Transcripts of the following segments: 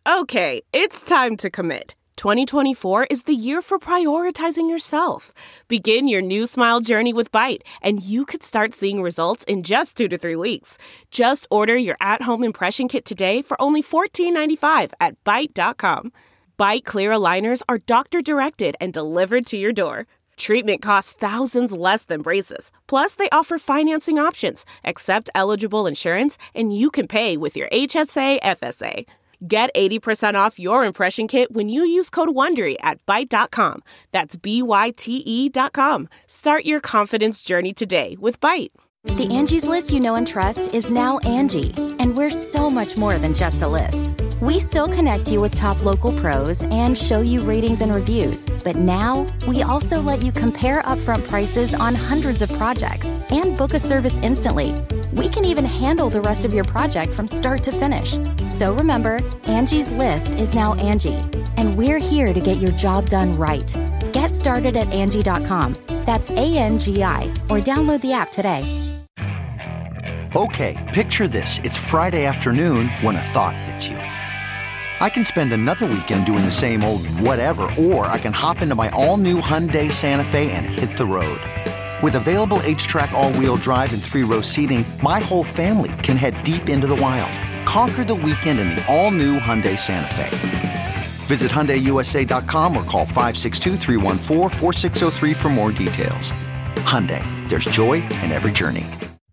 Okay, it's time to commit. 2024 is the year for prioritizing yourself. Begin your new smile journey with Byte, and you could start seeing results in just 2 to 3 weeks. Just order your at-home impression kit today for only $14.95 at Byte.com. Byte Clear aligners are doctor-directed and delivered to your door. Treatment costs thousands less than braces. Plus, they offer financing options, accept eligible insurance, and you can pay with your HSA FSA. Get 80% off your impression kit when you use code WONDERY at Byte.com. That's BYTE.com. Start your confidence journey today with Byte. The Angie's List you know and trust is now Angie, and we're so much more than just a list. We still connect you with top local pros and show you ratings and reviews, but now we also let you compare upfront prices on hundreds of projects and book a service instantly. We can even handle the rest of your project from start to finish. So remember, Angie's List is now Angie, and we're here to get your job done right. Get started at Angie.com. That's ANGI, or download the app today. Okay, picture this. It's Friday afternoon when a thought hits you. I can spend another weekend doing the same old whatever, or I can hop into my all-new Hyundai Santa Fe and hit the road. With available H-Track all-wheel drive and 3-row seating, my whole family can head deep into the wild. Conquer the weekend in the all-new Hyundai Santa Fe. Visit HyundaiUSA.com or call 562-314-4603 for more details. Hyundai, there's joy in every journey.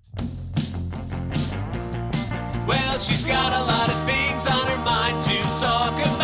Well, she's got a lot of things on her mind to talk about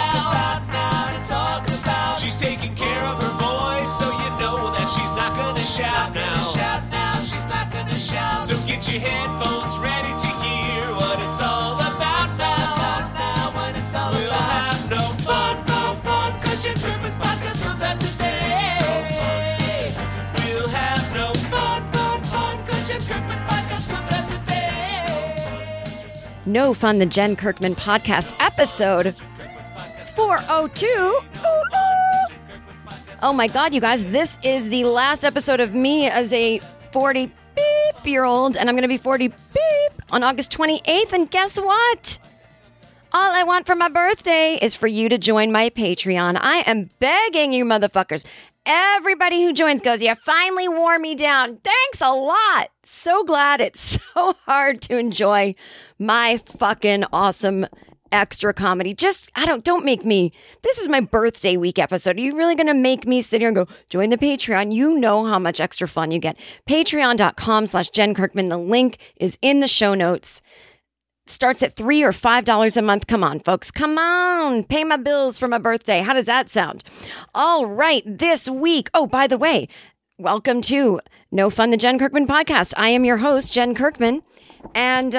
now. She's taking care of her voice, so you know that she's not gonna shout now. She's not gonna shout. So get your headphones ready to hear what it's all about now. What it's all about. We'll have no fun, 'cause your Christmas podcast comes out today. We'll have no fun, 'cause your Christmas podcast comes out today. No Fun, the Jen Kirkman Podcast, episode 402. Ooh. Oh my God, you guys, this is the last episode of me as a 40-beep-year-old, and I'm going to be 40-beep on August 28th, and guess what? All I want for my birthday is for you to join my Patreon. I am begging you motherfuckers. Everybody who joins goes, you finally wore me down. Thanks a lot. So glad. It's so hard to enjoy my fucking awesome extra comedy. Don't make me. This is my birthday week episode. Are you really going to make me sit here and go, join the Patreon? You know how much extra fun you get. Patreon.com/Jen Kirkman. The link is in the show notes. Starts at $3 or $5 a month. Come on, folks. Come on. Pay my bills for my birthday. How does that sound? All right. This week. Oh, by the way, welcome to No Fun, the Jen Kirkman Podcast. I am your host, Jen Kirkman. And,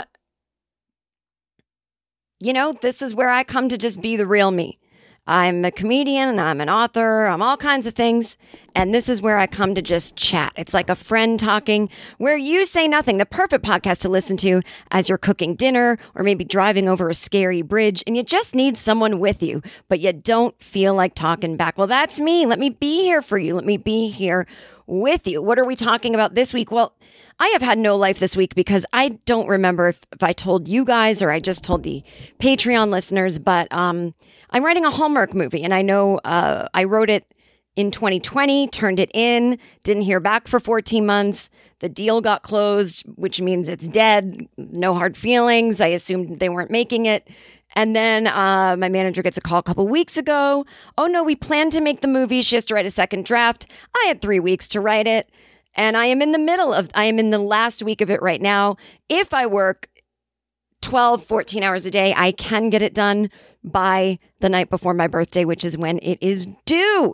this is where I come to just be the real me. I'm a comedian, I'm an author, I'm all kinds of things. And this is where I come to just chat. It's like a friend talking where you say nothing. The perfect podcast to listen to as you're cooking dinner or maybe driving over a scary bridge and you just need someone with you, but you don't feel like talking back. Well, that's me. Let me be here for you. Let me be here with you. What are we talking about this week? Well, I have had no life this week because I don't remember if I told you guys or I just told the Patreon listeners, but I'm writing a Hallmark movie, and I know I wrote it in 2020, turned it in, didn't hear back for 14 months. The deal got closed, which means it's dead. No hard feelings. I assumed they weren't making it. And then my manager gets a call a couple weeks ago. Oh, no, we plan to make the movie. She has to write a second draft. I had 3 weeks to write it. And I am in the last week of it right now. If I work 12, 14 hours a day, I can get it done by the night before my birthday, which is when it is due.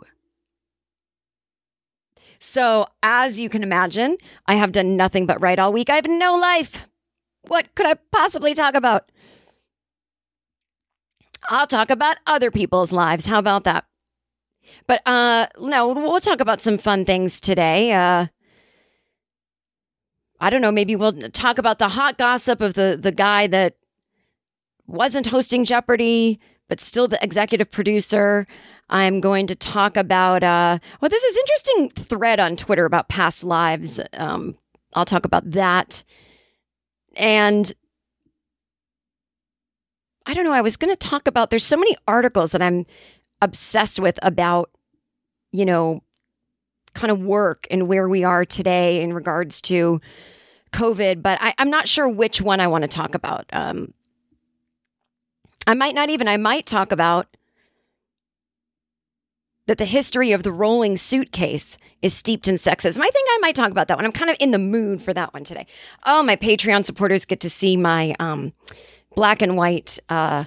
So as you can imagine, I have done nothing but write all week. I have no life. What could I possibly talk about? I'll talk about other people's lives. How about that? But no, we'll talk about some fun things today. I don't know, maybe we'll talk about the hot gossip of the guy that wasn't hosting Jeopardy, but still the executive producer. I'm going to talk about, there's this interesting thread on Twitter about past lives. I'll talk about that. And I don't know, I was going to talk about, there's so many articles that I'm obsessed with about, kind of work and where we are today in regards to COVID, but I'm not sure which one I want to talk about. I might talk about that the history of the rolling suitcase is steeped in sexism. I think I might talk about that one. I'm kind of in the mood for that one today. Oh, my Patreon supporters get to see my black and white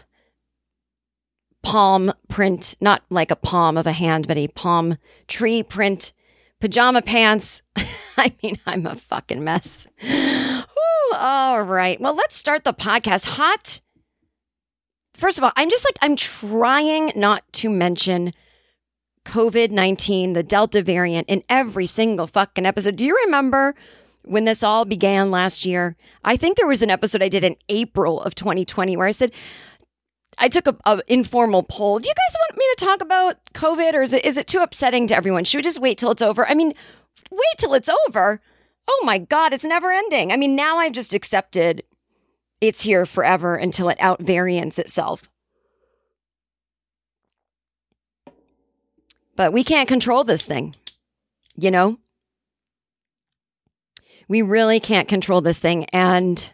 palm print, not like a palm of a hand, but a palm tree print pajama pants. I mean, I'm a fucking mess. Ooh, all right. Well, let's start the podcast hot. First of all, I'm trying not to mention COVID-19, the Delta variant, in every single fucking episode. Do you remember when this all began last year? I think there was an episode I did in April of 2020 where I said, I took a informal poll. Do you guys want me to talk about COVID, or is it too upsetting to everyone? Should we just wait till it's over? I mean, wait till it's over? Oh my God, it's never ending. I mean, now I've just accepted it's here forever until it outvariants itself. But we can't control this thing, We really can't control this thing. And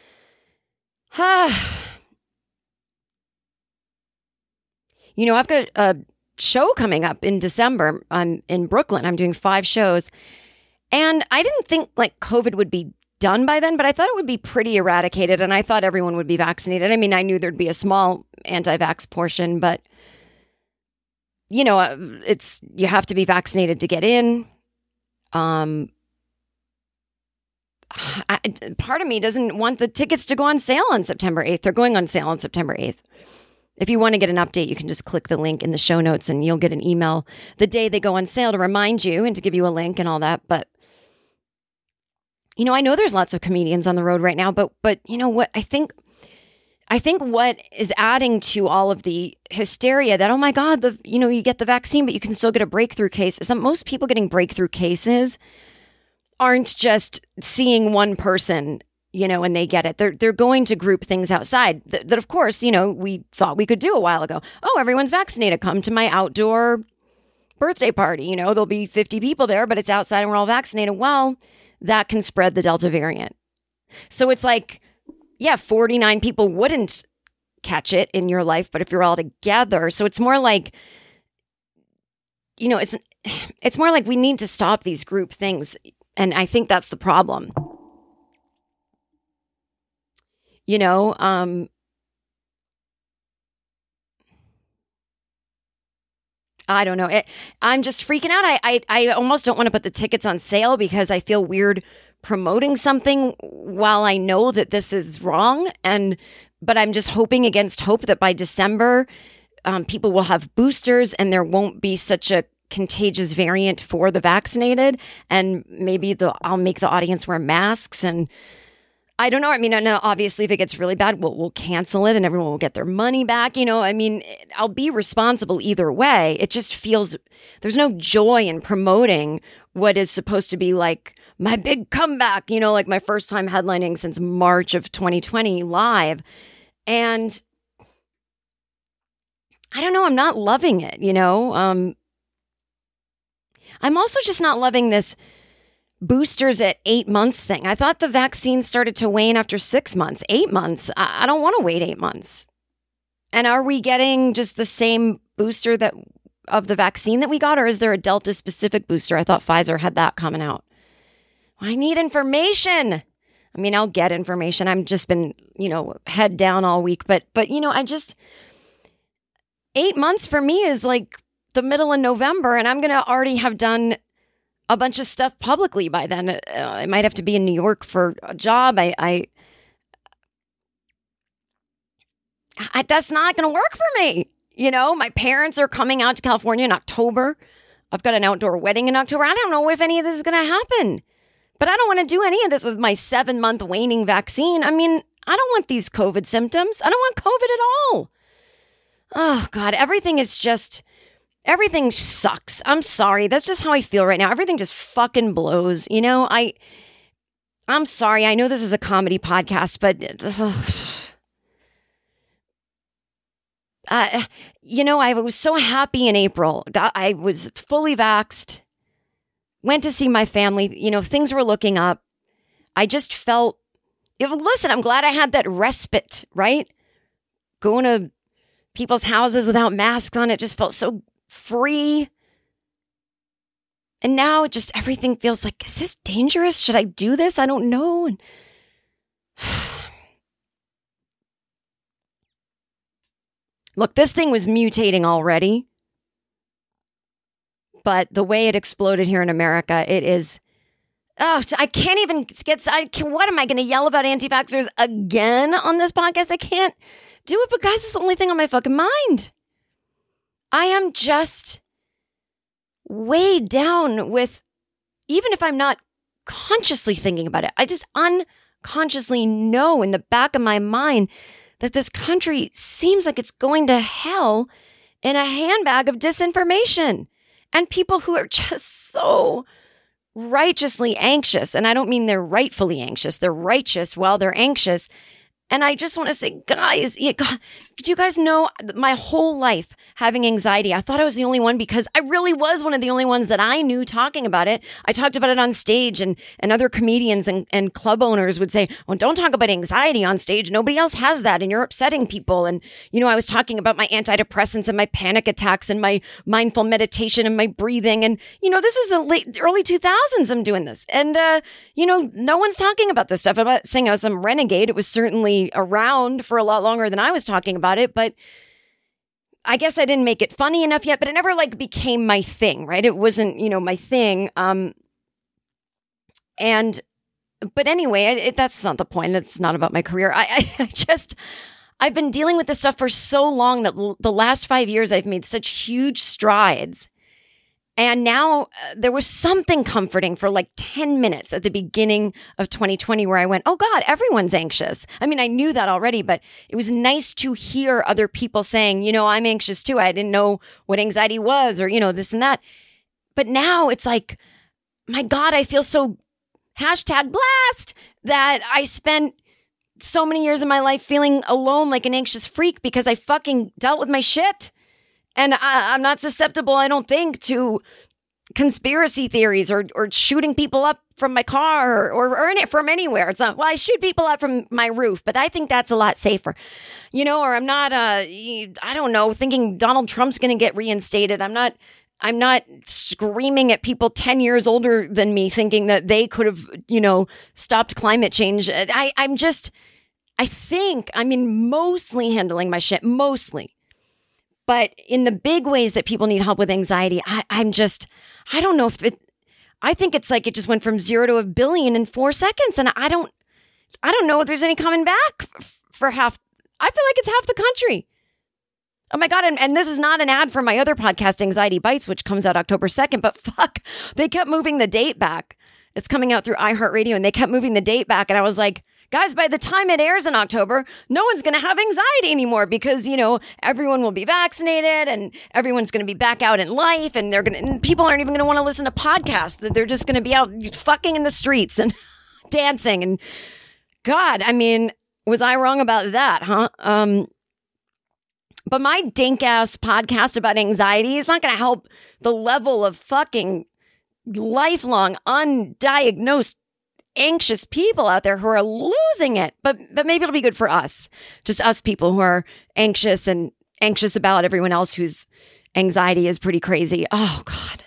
I've got a show coming up in December. I'm in Brooklyn. I'm doing 5 shows. And I didn't think COVID would be done by then, but I thought it would be pretty eradicated. And I thought everyone would be vaccinated. I mean, I knew there'd be a small anti-vax portion, but you have to be vaccinated to get in. Part of me doesn't want the tickets to go on sale on September 8th. They're going on sale on September 8th. If you want to get an update, you can just click the link in the show notes and you'll get an email the day they go on sale to remind you and to give you a link and all that. But, I know there's lots of comedians on the road right now, but you know what? I think what is adding to all of the hysteria that, oh my God, you get the vaccine, but you can still get a breakthrough case, is that most people getting breakthrough cases aren't just seeing one person, and they get it. They're going to group things outside that of course, we thought we could do a while ago. Oh, everyone's vaccinated. Come to my outdoor birthday party. There'll be 50 people there, but it's outside and we're all vaccinated. Well, that can spread the Delta variant. So it's 49 people wouldn't catch it in your life, but if you're all together, so it's more like, it's more like we need to stop these group things. And I think that's the problem. I don't know. I'm just freaking out. I almost don't want to put the tickets on sale because I feel weird promoting something while I know that this is wrong. But I'm just hoping against hope that by December, people will have boosters and there won't be such a contagious variant for the vaccinated. And maybe I'll make the audience wear masks. And I don't know. I mean, obviously, if it gets really bad, we'll cancel it and everyone will get their money back. I mean, I'll be responsible either way. It just feels there's no joy in promoting what is supposed to be my big comeback, like my first time headlining since March of 2020 live. And I don't know, I'm not loving it, I'm also just not loving this boosters at 8 months thing. I thought the vaccine started to wane after 6 months, 8 months. I don't want to wait 8 months. And are we getting just the same booster of the vaccine that we got, or is there a Delta specific booster? I thought Pfizer had that coming out. I need information. I mean, I'll get information. I've just been, head down all week. But 8 months for me is the middle of November, and I'm going to already have done a bunch of stuff publicly by then. I might have to be in New York for a job. I that's not going to work for me. My parents are coming out to California in October. I've got an outdoor wedding in October. I don't know if any of this is going to happen. But I don't want to do any of this with my 7-month waning vaccine. I mean, I don't want these COVID symptoms. I don't want COVID at all. Oh, God, everything sucks. I'm sorry. That's just how I feel right now. Everything just fucking blows. I'm sorry. I know this is a comedy podcast, but I was so happy in April. I was fully vaxxed, went to see my family. Things were looking up. I just felt, listen, I'm glad I had that respite, right? Going to people's houses without masks on, it just felt so free. And now it just, everything feels like, is this dangerous? Should I do this? I don't know. And look, this thing was mutating already. But the way it exploded here in America, it is, I can't even get, what am I going to yell about anti-vaxxers again on this podcast? I can't do it, but guys, it's the only thing on my fucking mind. I am just weighed down with, even if I'm not consciously thinking about it, I just unconsciously know in the back of my mind that this country seems like it's going to hell in a handbag of disinformation and people who are just so righteously anxious. And I don't mean they're rightfully anxious. They're righteous while they're anxious. And I just want to say, guys, do you guys know my whole life having anxiety? I thought I was the only one because I really was one of the only ones that I knew talking about it. I talked about it on stage and other comedians and club owners would say, well, don't talk about anxiety on stage. Nobody else has that and you're upsetting people. And, I was talking about my antidepressants and my panic attacks and my mindful meditation and my breathing. And, this is the early 2000s I'm doing this. And, no one's talking about this stuff. I'm not saying I was some renegade. It was certainly around for a lot longer than I was talking about it, but I guess I didn't make it funny enough yet, but it never became my thing, right? It wasn't, my thing. But anyway, that's not the point. It's not about my career. I've been dealing with this stuff for so long that the last 5 years I've made such huge strides. And now there was something comforting for 10 minutes at the beginning of 2020 where I went, oh God, everyone's anxious. I mean, I knew that already, but it was nice to hear other people saying, I'm anxious too. I didn't know what anxiety was or, this and that. But now it's like, my God, I feel so #blessed that I spent so many years of my life feeling alone like an anxious freak because I fucking dealt with my shit. And I'm not susceptible, I don't think, to conspiracy theories or shooting people up from my car or from anywhere. It's not, well, I shoot people up from my roof, but I think that's a lot safer, or I'm not, I don't know, thinking Donald Trump's going to get reinstated. I'm not screaming at people 10 years older than me thinking that they could have, stopped climate change. I think I'm mostly handling my shit, mostly. But in the big ways that people need help with anxiety, I don't know I think it's like it just went from 0 to 1 billion in 4 seconds. And I don't know if there's any coming back for half. I feel like it's half the country. Oh my God. And this is not an ad for my other podcast, Anxiety Bites, which comes out October 2nd, but fuck, they kept moving the date back. It's coming out through iHeartRadio and they kept moving the date back. And I was like, guys, by the time it airs in October, no one's going to have anxiety anymore because, everyone will be vaccinated and everyone's going to be back out in life and people aren't even going to want to listen to podcasts. They're just going to be out fucking in the streets and dancing. And God, was I wrong about that, huh? But my dink ass podcast about anxiety is not going to help the level of fucking lifelong undiagnosed anxious people out there who are losing it. But maybe it'll be good for us. Just us people who are anxious and anxious about everyone else whose anxiety is pretty crazy. Oh, God.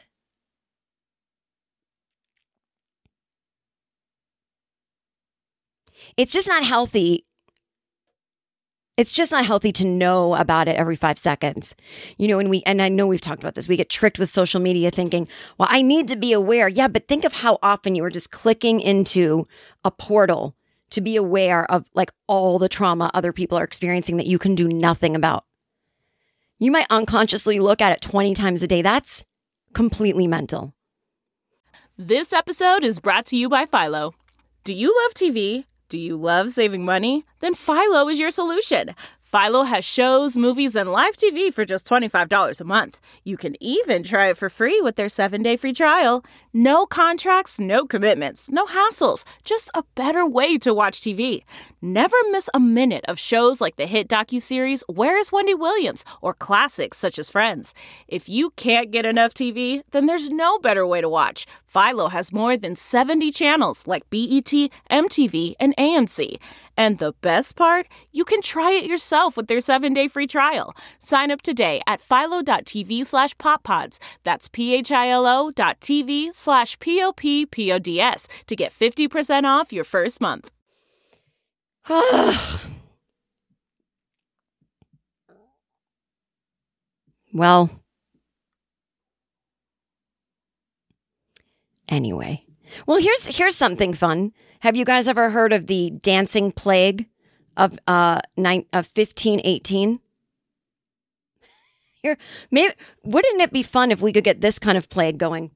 It's just not healthy. It's just not healthy to know about it every 5 seconds. And I know we've talked about this. We get tricked with social media thinking, well, I need to be aware. Yeah, but think of how often you are just clicking into a portal to be aware of all the trauma other people are experiencing that you can do nothing about. You might unconsciously look at it 20 times a day. That's completely mental. This episode is brought to you by Philo. Do you love TV? Do you love saving money? Then Philo is your solution. Philo has shows, movies, and live TV for just $25 a month. You can even try it for free with their 7-day free trial. No contracts, no commitments, no hassles. Just a better way to watch TV. Never miss a minute of shows like the hit docuseries Where is Wendy Williams? Or classics such as Friends. If you can't get enough TV, then there's no better way to watch. Philo has more than 70 channels like BET, MTV, and AMC. And the best part? You can try it yourself with their 7-day free trial. Sign up today at philo.tv/poppods. That's philo.tv/poppods to get 50% off your first month. Well, anyway. Well, here's something fun. Have you guys ever heard of the dancing plague of 1518? Maybe wouldn't it be fun if we could get this kind of plague going?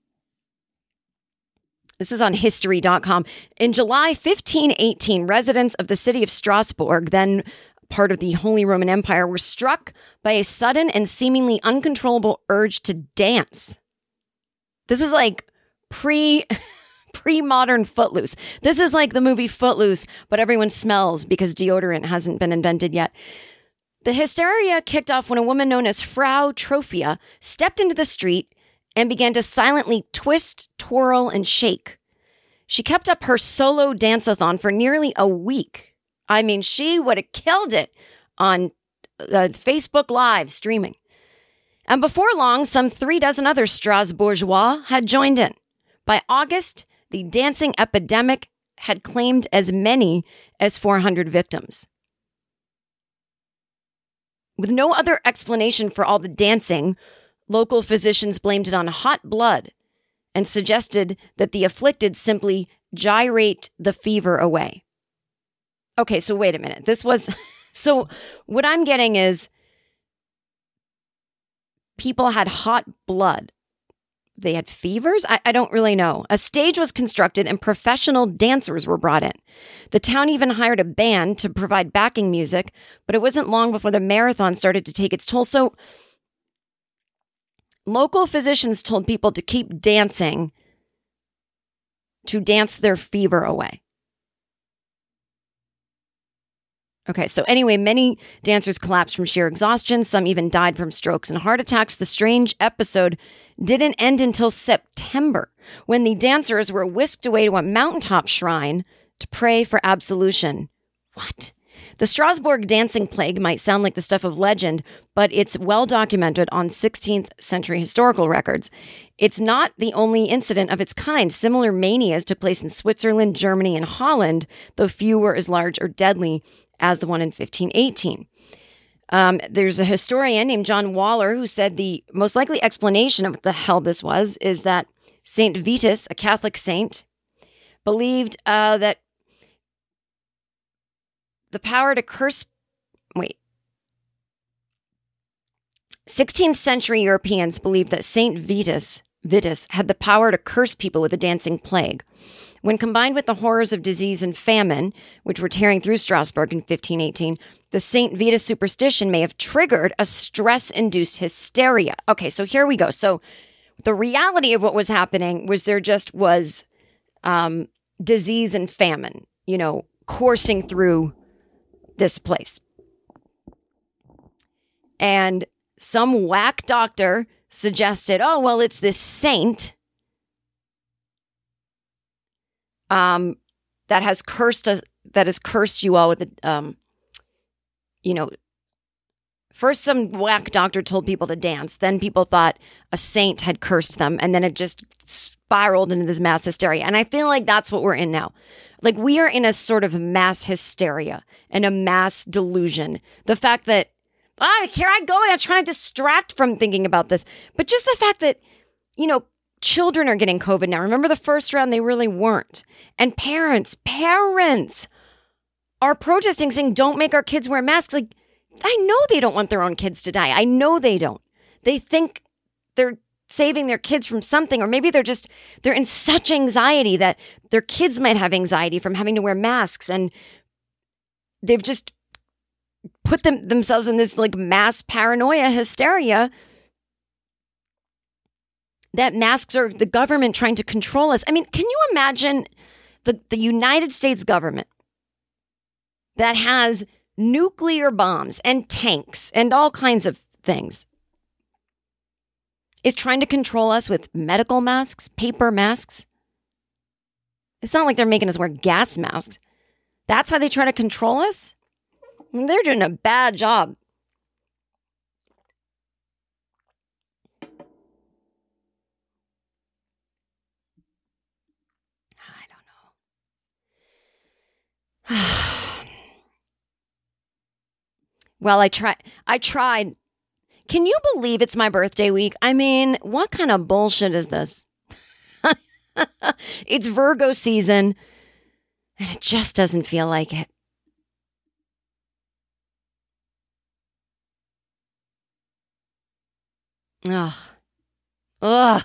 This is on history.com. In July 1518, residents of the city of Strasbourg, then part of the Holy Roman Empire, were struck by a sudden and seemingly uncontrollable urge to dance. This is like pre-modern Footloose. This is like the movie Footloose, but everyone smells because deodorant hasn't been invented yet. The hysteria kicked off when a woman known as Frau Trophia stepped into the street and began to silently twist, twirl, and shake. She kept up her solo dance-a-thon for nearly a week. I mean, she would have killed it on Facebook Live streaming. And before long, some 36 other Strasbourgeois had joined in. By August, the dancing epidemic had claimed as many as 400 victims. With no other explanation for all the dancing, local physicians blamed it on hot blood and suggested that the afflicted simply gyrate the fever away. Okay, so wait a minute. So what I'm getting is people had hot blood. They had fevers? I don't really know. A stage was constructed and professional dancers were brought in. The town even hired a band to provide backing music, but it wasn't long before the marathon started to take its toll. So local physicians told people to keep dancing to dance their fever away. Okay, so anyway, many dancers collapsed from sheer exhaustion. Some even died from strokes and heart attacks. The strange episode didn't end until September, when the dancers were whisked away to a mountaintop shrine to pray for absolution. What? The Strasbourg dancing plague might sound like the stuff of legend, but it's well documented on 16th century historical records. It's not the only incident of its kind. Similar manias took place in Switzerland, Germany, and Holland, though few were as large or deadly as the one in 1518. There's a historian named John Waller who said the most likely explanation of what the hell this was is that Saint Vitus, a Catholic saint, believed that the power to curse... 16th century Europeans believed that Saint Vitus had the power to curse people with a dancing plague. When combined with the horrors of disease and famine, which were tearing through Strasbourg in 1518, the St. Vitus superstition may have triggered a stress-induced hysteria. Okay, so here we go. So the reality of what was happening was there just was disease and famine, coursing through this place. And some whack doctor suggested, oh, well, it's this saint that has cursed us, that has cursed you all with the, first some whack doctor told people to dance. Then people thought a saint had cursed them. And then it just spiraled into this mass hysteria. And I feel like that's what we're in now. Like we are in a sort of mass hysteria and a mass delusion. The fact that, here I go. I'm trying to distract from thinking about this. But just the fact that, children are getting COVID now. Remember the first round, they really weren't. And parents are protesting saying, don't make our kids wear masks. Like, I know they don't want their own kids to die. I know they don't. They think they're saving their kids from something, or maybe they're in such anxiety that their kids might have anxiety from having to wear masks. And they've just put themselves in this like mass paranoia hysteria that masks are the government trying to control us. I mean, can you imagine the United States government that has nuclear bombs and tanks and all kinds of things is trying to control us with medical masks, paper masks? It's not like they're making us wear gas masks. That's how they try to control us? I mean, they're doing a bad job. I don't know. Well, I tried. Can you believe it's my birthday week? I mean, what kind of bullshit is this? It's Virgo season, and it just doesn't feel like it. Ugh. Ugh.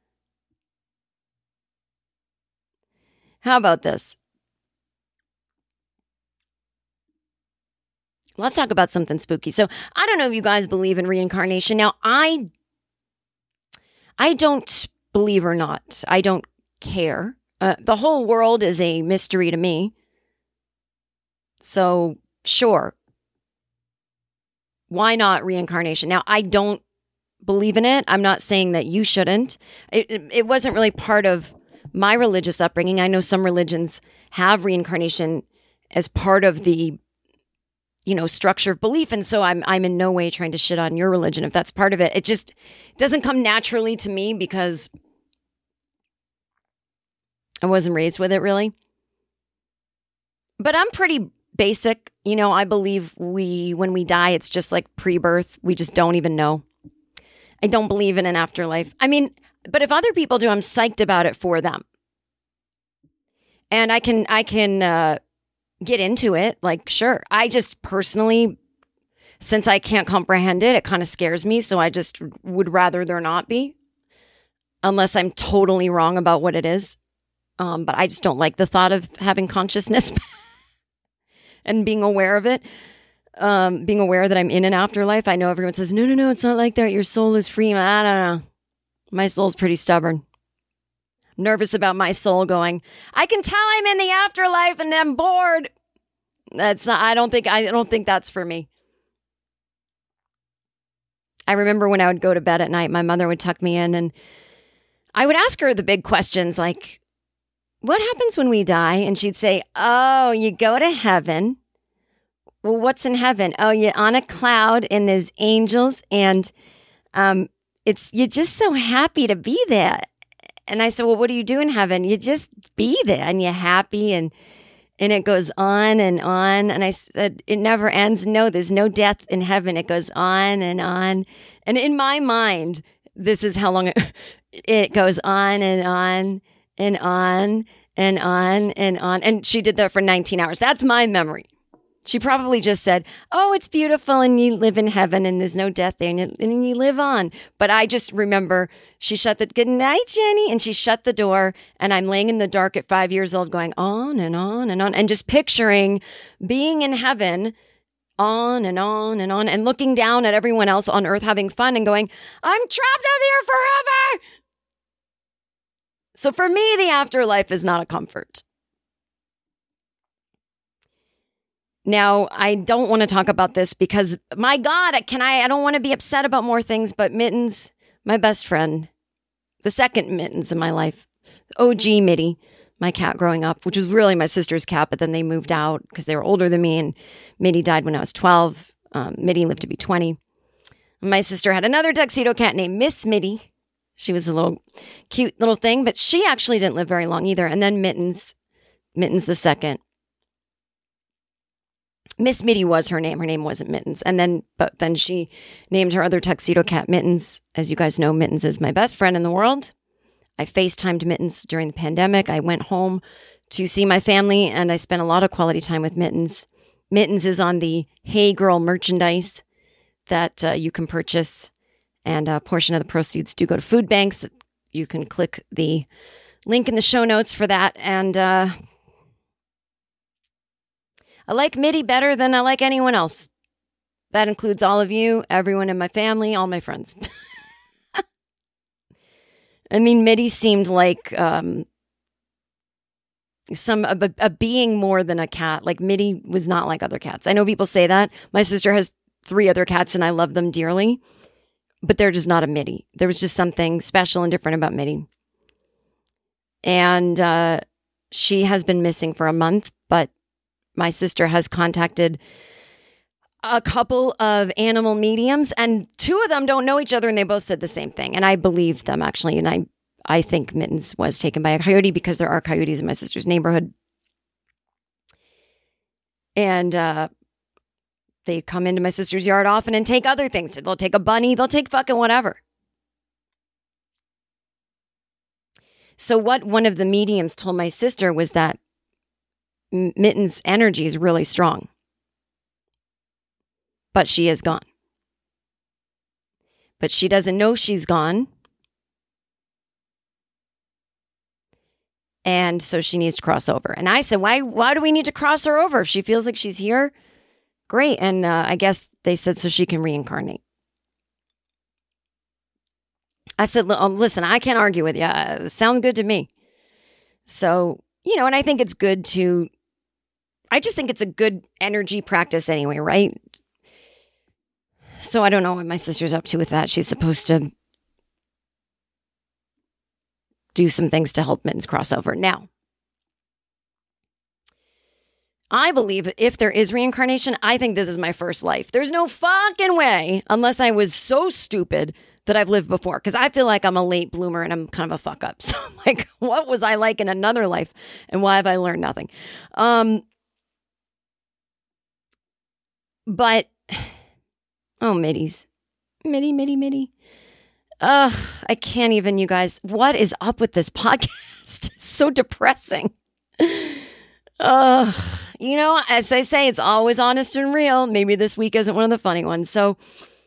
How about this? Let's talk about something spooky. So I don't know if you guys believe in reincarnation. Now, I don't believe or not. I don't care. The whole world is a mystery to me. So, sure. Why not reincarnation? Now, I don't believe in it. I'm not saying that you shouldn't. It wasn't really part of my religious upbringing. I know some religions have reincarnation as part of the structure of belief. And so I'm in no way trying to shit on your religion if that's part of it. It just doesn't come naturally to me because I wasn't raised with it really. But I'm pretty basic. I believe when we die, it's just like pre-birth. We just don't even know. I don't believe in an afterlife. I mean, but if other people do, I'm psyched about it for them. And I can get into it. Like, sure. I just personally, since I can't comprehend it, it kind of scares me. So I just would rather there not be, unless I'm totally wrong about what it is. But I just don't like the thought of having consciousness and being aware of it. Being aware that I'm in an afterlife. I know everyone says, no, it's not like that. Your soul is free. I don't know. My soul's pretty stubborn. Nervous about my soul going, I can tell I'm in the afterlife and I'm bored. That's not, I don't think that's for me. I remember when I would go to bed at night, my mother would tuck me in and I would ask her the big questions like, what happens when we die? And she'd say, oh, you go to heaven. Well, what's in heaven? Oh, you're on a cloud and there's angels and you're just so happy to be there. And I said, well, what do you do in heaven? You just be there and you're happy and it goes on. And I said, it never ends. No, there's no death in heaven. It goes on. And in my mind, this is how long it goes on and on and on and on and on. And she did that for 19 hours. That's my memory. She probably just said, oh, it's beautiful and you live in heaven and there's no death there and you live on. But I just remember she shut the, good night, Jenny. And she shut the door and I'm laying in the dark at 5 years old going on and on and on and just picturing being in heaven on and on and on and looking down at everyone else on earth having fun and going, I'm trapped up here forever. So for me, the afterlife is not a comfort. Now, I don't want to talk about this because, my God, I don't want to be upset about more things, but Mittens, my best friend, the second Mittens in my life, OG Mitty, my cat growing up, which was really my sister's cat, but then they moved out because they were older than me, and Mitty died when I was 12. Mitty lived to be 20. My sister had another tuxedo cat named Miss Mitty. She was a little cute little thing, but she actually didn't live very long either. And then Mittens the second. Miss Mitty was her name. Her name wasn't Mittens. But then she named her other tuxedo cat Mittens. As you guys know, Mittens is my best friend in the world. I FaceTimed Mittens during the pandemic. I went home to see my family and I spent a lot of quality time with Mittens. Mittens is on the Hey Girl merchandise that you can purchase. And a portion of the proceeds do go to food banks. You can click the link in the show notes for that. And I like Mitty better than I like anyone else. That includes all of you, everyone in my family, all my friends. I mean, Mitty seemed like a being more than a cat. Like Mitty was not like other cats. I know people say that. My sister has 3 other cats and I love them dearly, but they're just not a Mitty. There was just something special and different about Mitty. And she has been missing for a month, but my sister has contacted a couple of animal mediums, and 2 of them don't know each other, and they both said the same thing. And I believe them, actually. And I think Mittens was taken by a coyote because there are coyotes in my sister's neighborhood. And they come into my sister's yard often and take other things. They'll take a bunny. They'll take fucking whatever. So what one of the mediums told my sister was that Mittens' energy is really strong. But she is gone. But she doesn't know she's gone. And so she needs to cross over. And I said, why do we need to cross her over? If she feels like she's here, great. And I guess they said so she can reincarnate. I said, listen, I can't argue with you. Sounds good to me. So, and I think it's good I just think it's a good energy practice anyway, right? So I don't know what my sister's up to with that. She's supposed to do some things to help Mittens cross over. Now, I believe if there is reincarnation, I think this is my first life. There's no fucking way, unless I was so stupid that I've lived before, because I feel like I'm a late bloomer and I'm kind of a fuck up. So I'm like, what was I like in another life? And why have I learned nothing? But, oh, Mitties. Mitty. I can't even, you guys. What is up with this podcast? It's so depressing. As I say, it's always honest and real. Maybe this week isn't one of the funny ones. So,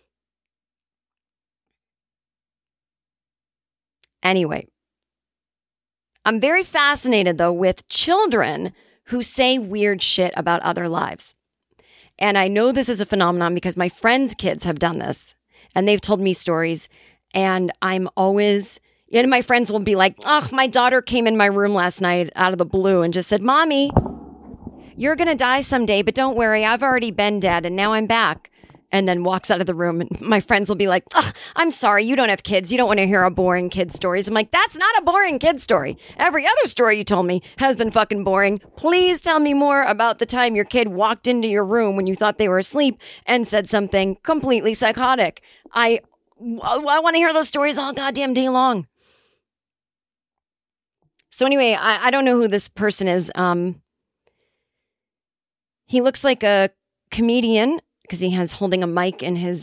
anyway, I'm very fascinated, though, with children who say weird shit about other lives. And I know this is a phenomenon because my friends' kids have done this. And they've told me stories. And I'm always, my friends will be like, my daughter came in my room last night out of the blue and just said, Mommy, you're going to die someday, but don't worry. I've already been dead and now I'm back. And then walks out of the room. And my friends will be like, I'm sorry, you don't have kids. You don't want to hear a boring kid stories. I'm like, that's not a boring kid story. Every other story you told me has been fucking boring. Please tell me more about the time your kid walked into your room when you thought they were asleep and said something completely psychotic. I want to hear those stories all goddamn day long. So anyway, I don't know who this person is. He looks like a comedian because he has holding a mic in his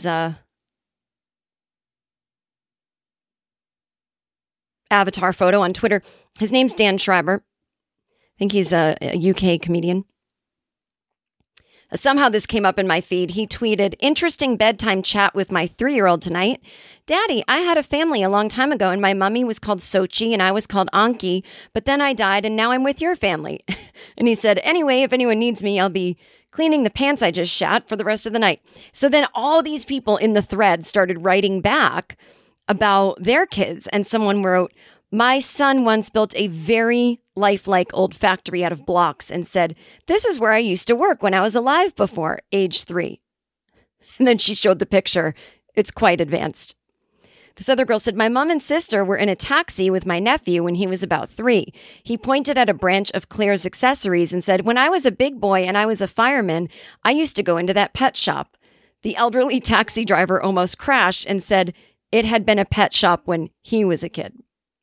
avatar photo on Twitter. His name's Dan Schreiber. I think he's a UK comedian. Somehow this came up in my feed. He tweeted, interesting bedtime chat with my 3-year-old tonight. Daddy, I had a family a long time ago and my mummy was called Sochi and I was called Anki, but then I died and now I'm with your family. And he said, anyway, if anyone needs me, I'll be cleaning the pants I just shat for the rest of the night. So then all these people in the thread started writing back about their kids. And someone wrote, my son once built a very lifelike old factory out of blocks and said, this is where I used to work when I was alive before age 3. And then she showed the picture. It's quite advanced. This other girl said, my mom and sister were in a taxi with my nephew when he was about 3. He pointed at a branch of Claire's accessories and said, when I was a big boy and I was a fireman, I used to go into that pet shop. The elderly taxi driver almost crashed and said it had been a pet shop when he was a kid.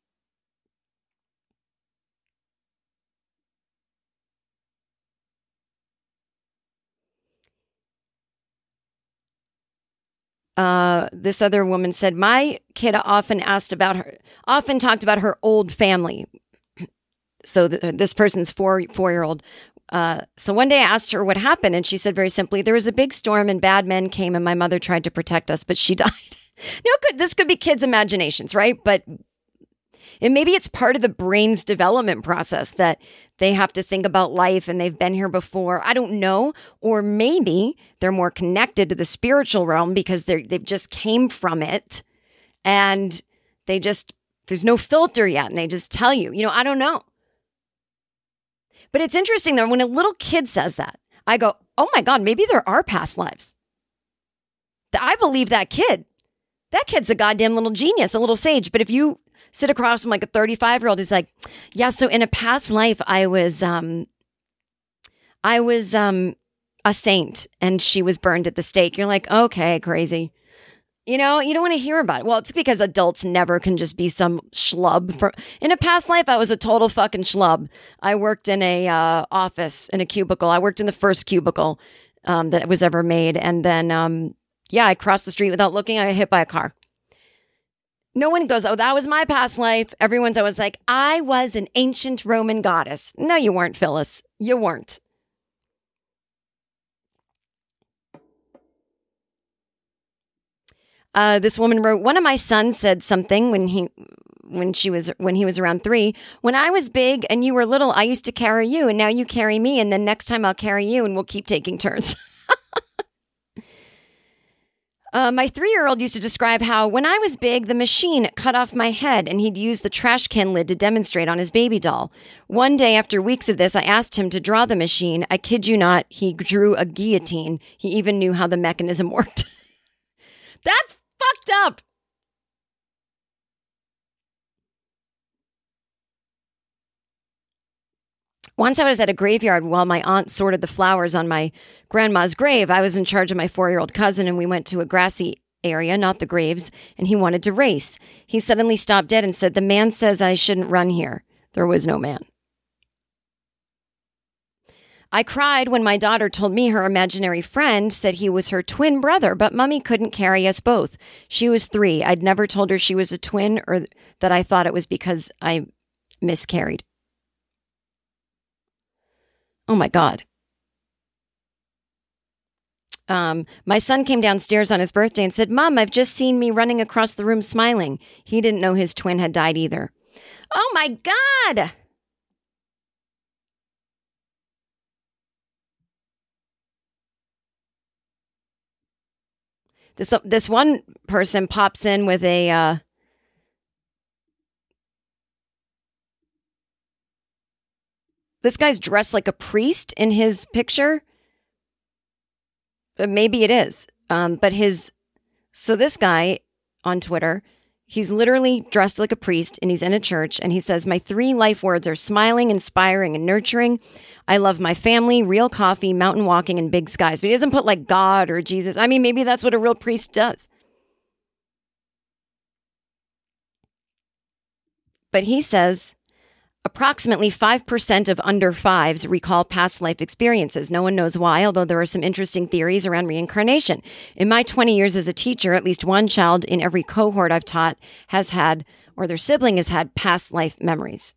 This other woman said, my kid often talked about her old family. So this person's 4-year-old. So one day I asked her what happened, and she said very simply, there was a big storm and bad men came and my mother tried to protect us, but she died. This could be kids' imaginations, right? But And maybe it's part of the brain's development process that they have to think about life and they've been here before. I don't know. Or maybe they're more connected to the spiritual realm because they've just came from it and there's no filter yet and they just tell you. I don't know. But it's interesting though, when a little kid says that, I go, oh my God, maybe there are past lives. I believe that kid. That kid's a goddamn little genius, a little sage. But if you sit across from like a 35-year-old who's like, yeah, so in a past life, I was a saint and she was burned at the stake. You're like, okay, crazy. You don't want to hear about it. Well, it's because adults never can just be some schlub. In a past life, I was a total fucking schlub. I worked in a office, in a cubicle. I worked in the first cubicle that was ever made. And then, I crossed the street without looking. I got hit by a car. No one goes, oh, that was my past life. Everyone's always like, I was an ancient Roman goddess. No, you weren't, Phyllis. You weren't. This woman wrote, one of my sons said something when he was around 3. When I was big and you were little, I used to carry you and now you carry me. And then next time I'll carry you and we'll keep taking turns. My 3-year-old used to describe how when I was big, the machine cut off my head and he'd use the trash can lid to demonstrate on his baby doll. One day after weeks of this, I asked him to draw the machine. I kid you not, he drew a guillotine. He even knew how the mechanism worked. That's fucked up. Once I was at a graveyard while my aunt sorted the flowers on my grandma's grave. I was in charge of my 4-year-old cousin and we went to a grassy area, not the graves, and he wanted to race. He suddenly stopped dead and said, the man says I shouldn't run here. There was no man. I cried when my daughter told me her imaginary friend said he was her twin brother, but Mummy couldn't carry us both. She was 3. I'd never told her she was a twin or that I thought it was because I miscarried. Oh my God. My son came downstairs on his birthday and said, Mom, I've just seen me running across the room smiling. He didn't know his twin had died either. Oh my God. This one person pops in with a this guy's dressed like a priest in his picture. Maybe it is. So this guy on Twitter, he's literally dressed like a priest and he's in a church and he says, my 3 life words are smiling, inspiring, and nurturing. I love my family, real coffee, mountain walking, and big skies. But he doesn't put like God or Jesus. I mean, maybe that's what a real priest does. But he says, approximately 5% of under 5s recall past life experiences. No one knows why, although there are some interesting theories around reincarnation. In my 20 years as a teacher, at least one child in every cohort I've taught has had, or their sibling has had, past life memories.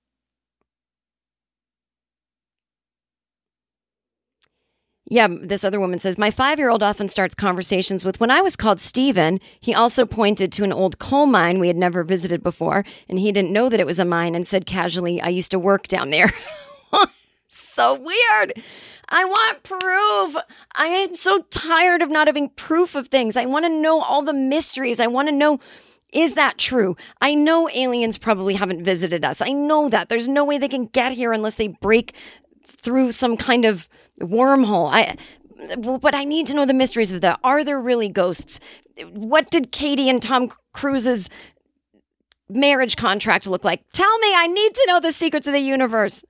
Yeah, this other woman says, my 5-year-old often starts conversations with, when I was called Stephen, he also pointed to an old coal mine we had never visited before, and he didn't know that it was a mine and said casually, I used to work down there. So weird. I want proof. I am so tired of not having proof of things. I want to know all the mysteries. I want to know, is that true? I know aliens probably haven't visited us. I know that. There's no way they can get here unless they break through some kind of wormhole. But I need to know the mysteries of that. Are there really ghosts? What did Katie and Tom Cruise's marriage contract look like? Tell me, I need to know the secrets of the universe.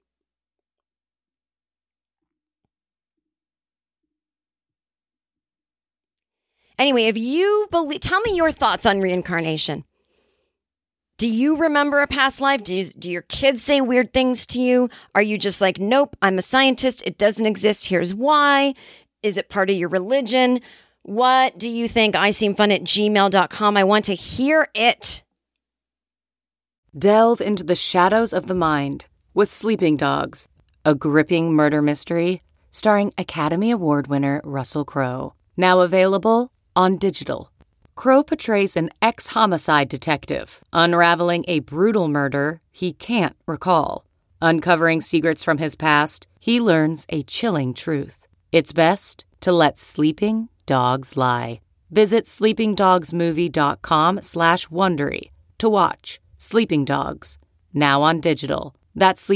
Anyway, if you believe, tell me your thoughts on reincarnation. Do you remember a past life? Do your kids say weird things to you? Are you just like, nope, I'm a scientist. It doesn't exist. Here's why. Is it part of your religion? What do you think? iseemfun@gmail.com. I want to hear it. Delve into the shadows of the mind with Sleeping Dogs, a gripping murder mystery starring Academy Award winner Russell Crowe. Now available on digital. Crow portrays an ex-homicide detective, unraveling a brutal murder he can't recall. Uncovering secrets from his past, he learns a chilling truth. It's best to let sleeping dogs lie. Visit sleepingdogsmovie.com/Wondery to watch Sleeping Dogs, now on digital. That's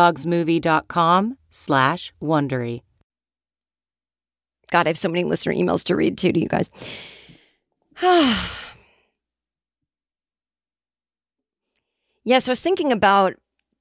sleepingdogsmovie.com/Wondery. God, I have so many listener emails to read too to you guys. Yes, I was thinking about,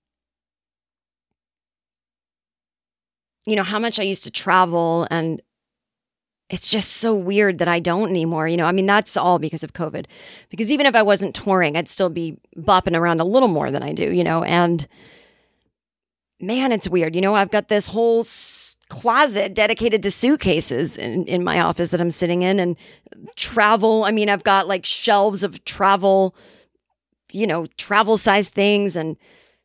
how much I used to travel, and it's just so weird that I don't anymore. I mean, that's all because of COVID. Because even if I wasn't touring, I'd still be bopping around a little more than I do, and man, it's weird. I've got this whole closet dedicated to suitcases in my office that I'm sitting in, and travel. I mean, I've got like shelves of travel, travel size things. And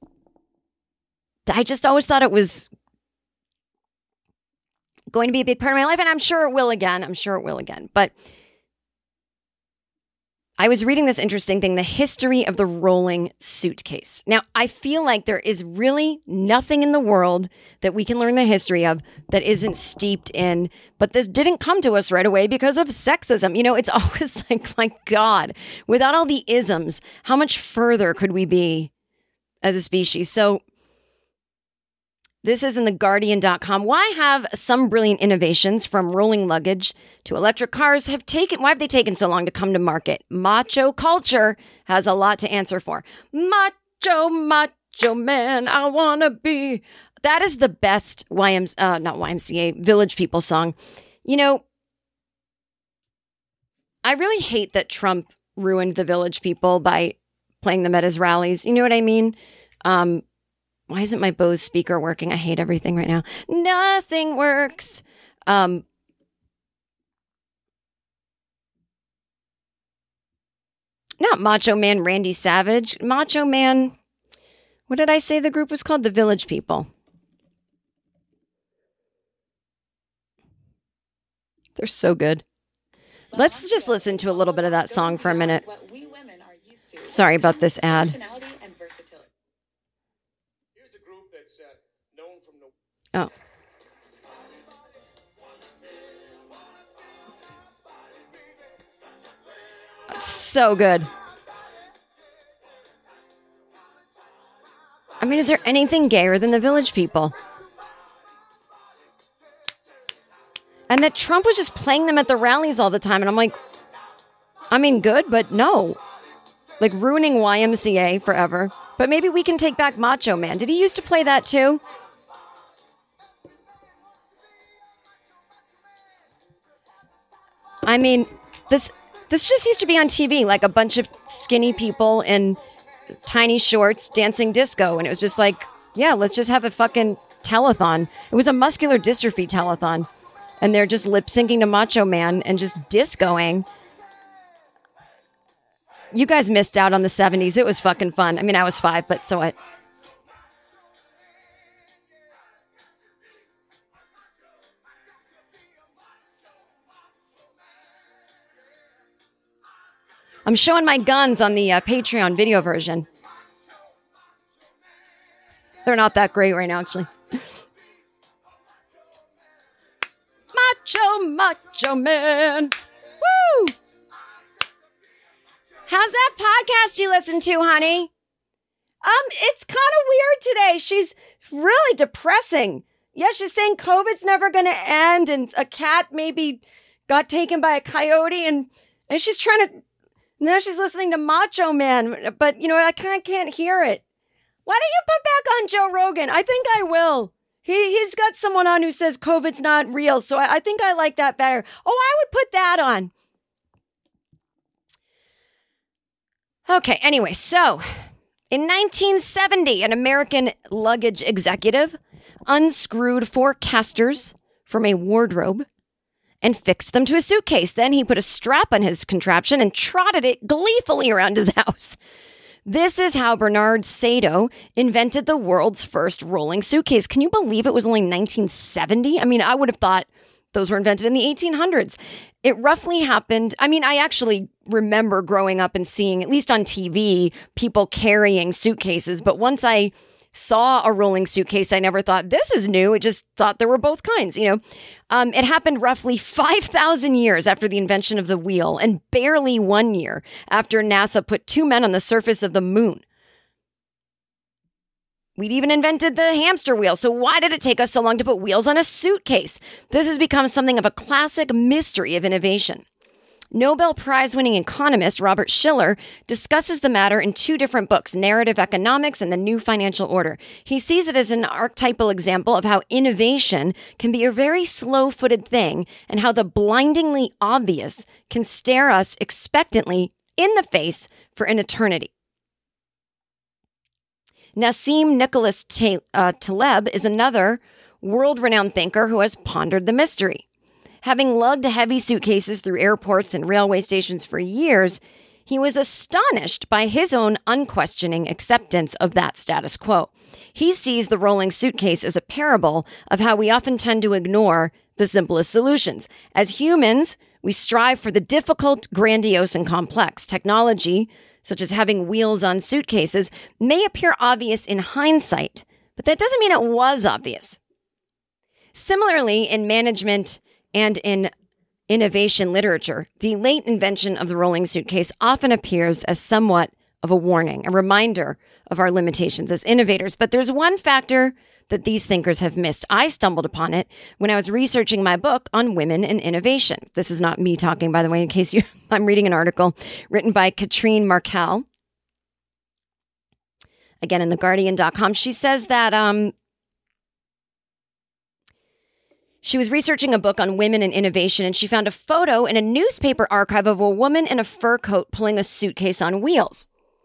I just always thought it was going to be a big part of my life. And I'm sure it will again. But I was reading this interesting thing, the history of the rolling suitcase. Now, I feel like there is really nothing in the world that we can learn the history of that isn't steeped in, but this didn't come to us right away because of sexism. It's always like, my God, without all the isms, how much further could we be as a species? So this is in theguardian.com. Why have some brilliant innovations from rolling luggage to electric cars why have they taken so long to come to market? Macho culture has a lot to answer for. Macho man, I wanna be. That is the best Village People song. I really hate that Trump ruined the Village People by playing them at his rallies. You know what I mean? Why isn't my Bose speaker working? I hate everything right now. Nothing works. Not Macho Man Randy Savage. Macho Man, what did I say the group was called? The Village People. They're so good. Let's just listen to a little bit of that song for a minute. Sorry about this ad. Oh. So good. I mean, is there anything gayer than the Village People? And that Trump was just playing them at the rallies all the time. And I'm like, I mean, good, but no. Like ruining YMCA forever. But maybe we can take back Macho Man. Did he used to play that too? I mean, this just used to be on TV, like a bunch of skinny people in tiny shorts dancing disco. And it was just like, yeah, let's just have a fucking telethon. It was a muscular dystrophy telethon. And they're just lip syncing to Macho Man and just discoing. You guys missed out on the 70s. It was fucking fun. I mean, I was 5, but so what? I'm showing my guns on the Patreon video version. They're not that great right now, actually. Macho Man. Woo! How's that podcast you listen to, honey? It's kind of weird today. She's really depressing. Yeah, she's saying COVID's never going to end, and a cat maybe got taken by a coyote, and she's trying to. Now she's listening to Macho Man, but I kind of can't hear it. Why don't you put back on Joe Rogan? I think I will. He's got someone on who says COVID's not real, so I think I like that better. Oh, I would put that on. Okay, anyway, so in 1970, an American luggage executive unscrewed 4 casters from a wardrobe and fixed them to a suitcase. Then he put a strap on his contraption and trotted it gleefully around his house. This is how Bernard Sato invented the world's first rolling suitcase. Can you believe it was only 1970? I mean, I would have thought those were invented in the 1800s. It roughly happened. I mean, I actually remember growing up and seeing, at least on TV, people carrying suitcases. But once I saw a rolling suitcase, I never thought this is new. I just thought there were both kinds, It happened roughly 5,000 years after the invention of the wheel and barely 1 year after NASA put 2 men on the surface of the moon. We'd even invented the hamster wheel. So why did it take us so long to put wheels on a suitcase? This has become something of a classic mystery of innovation. Nobel Prize-winning economist Robert Shiller discusses the matter in 2 different books, Narrative Economics and The New Financial Order. He sees it as an archetypal example of how innovation can be a very slow-footed thing and how the blindingly obvious can stare us expectantly in the face for an eternity. Nassim Nicholas Taleb is another world-renowned thinker who has pondered the mystery. Having lugged heavy suitcases through airports and railway stations for years, he was astonished by his own unquestioning acceptance of that status quo. He sees the rolling suitcase as a parable of how we often tend to ignore the simplest solutions. As humans, we strive for the difficult, grandiose, and complex. Technology, such as having wheels on suitcases, may appear obvious in hindsight, but that doesn't mean it was obvious. Similarly, in management and in innovation literature, the late invention of the rolling suitcase often appears as somewhat of a warning, a reminder of our limitations as innovators. But there's one factor that these thinkers have missed. I stumbled upon it when I was researching my book on women in innovation. This is not me talking, by the way, in case I'm reading an article written by Katrine Markel. Again, in theguardian.com. She says that she was researching a book on women and innovation, and she found a photo in a newspaper archive of a woman in a fur coat pulling a suitcase on wheels.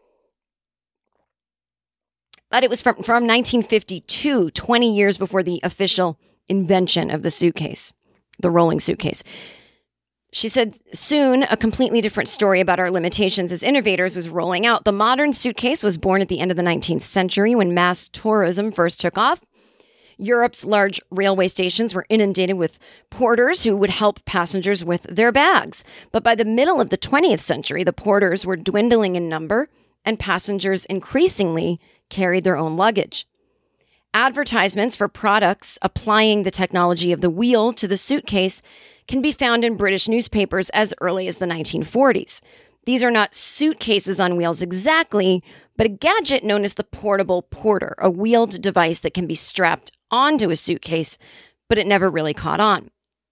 But it was from 1952, 20 years before the official invention of the suitcase, the rolling suitcase. She said, soon, a completely different story about our limitations as innovators was rolling out. The modern suitcase was born at the end of the 19th century when mass tourism first took off. Europe's large railway stations were inundated with porters who would help passengers with their bags. But by the middle of the 20th century, the porters were dwindling in number, and passengers increasingly carried their own luggage. Advertisements for products applying the technology of the wheel to the suitcase can be found in British newspapers as early as the 1940s. These are not suitcases on wheels exactly, but a gadget known as the portable porter, a wheeled device that can be strapped onto a suitcase, but it never really caught on.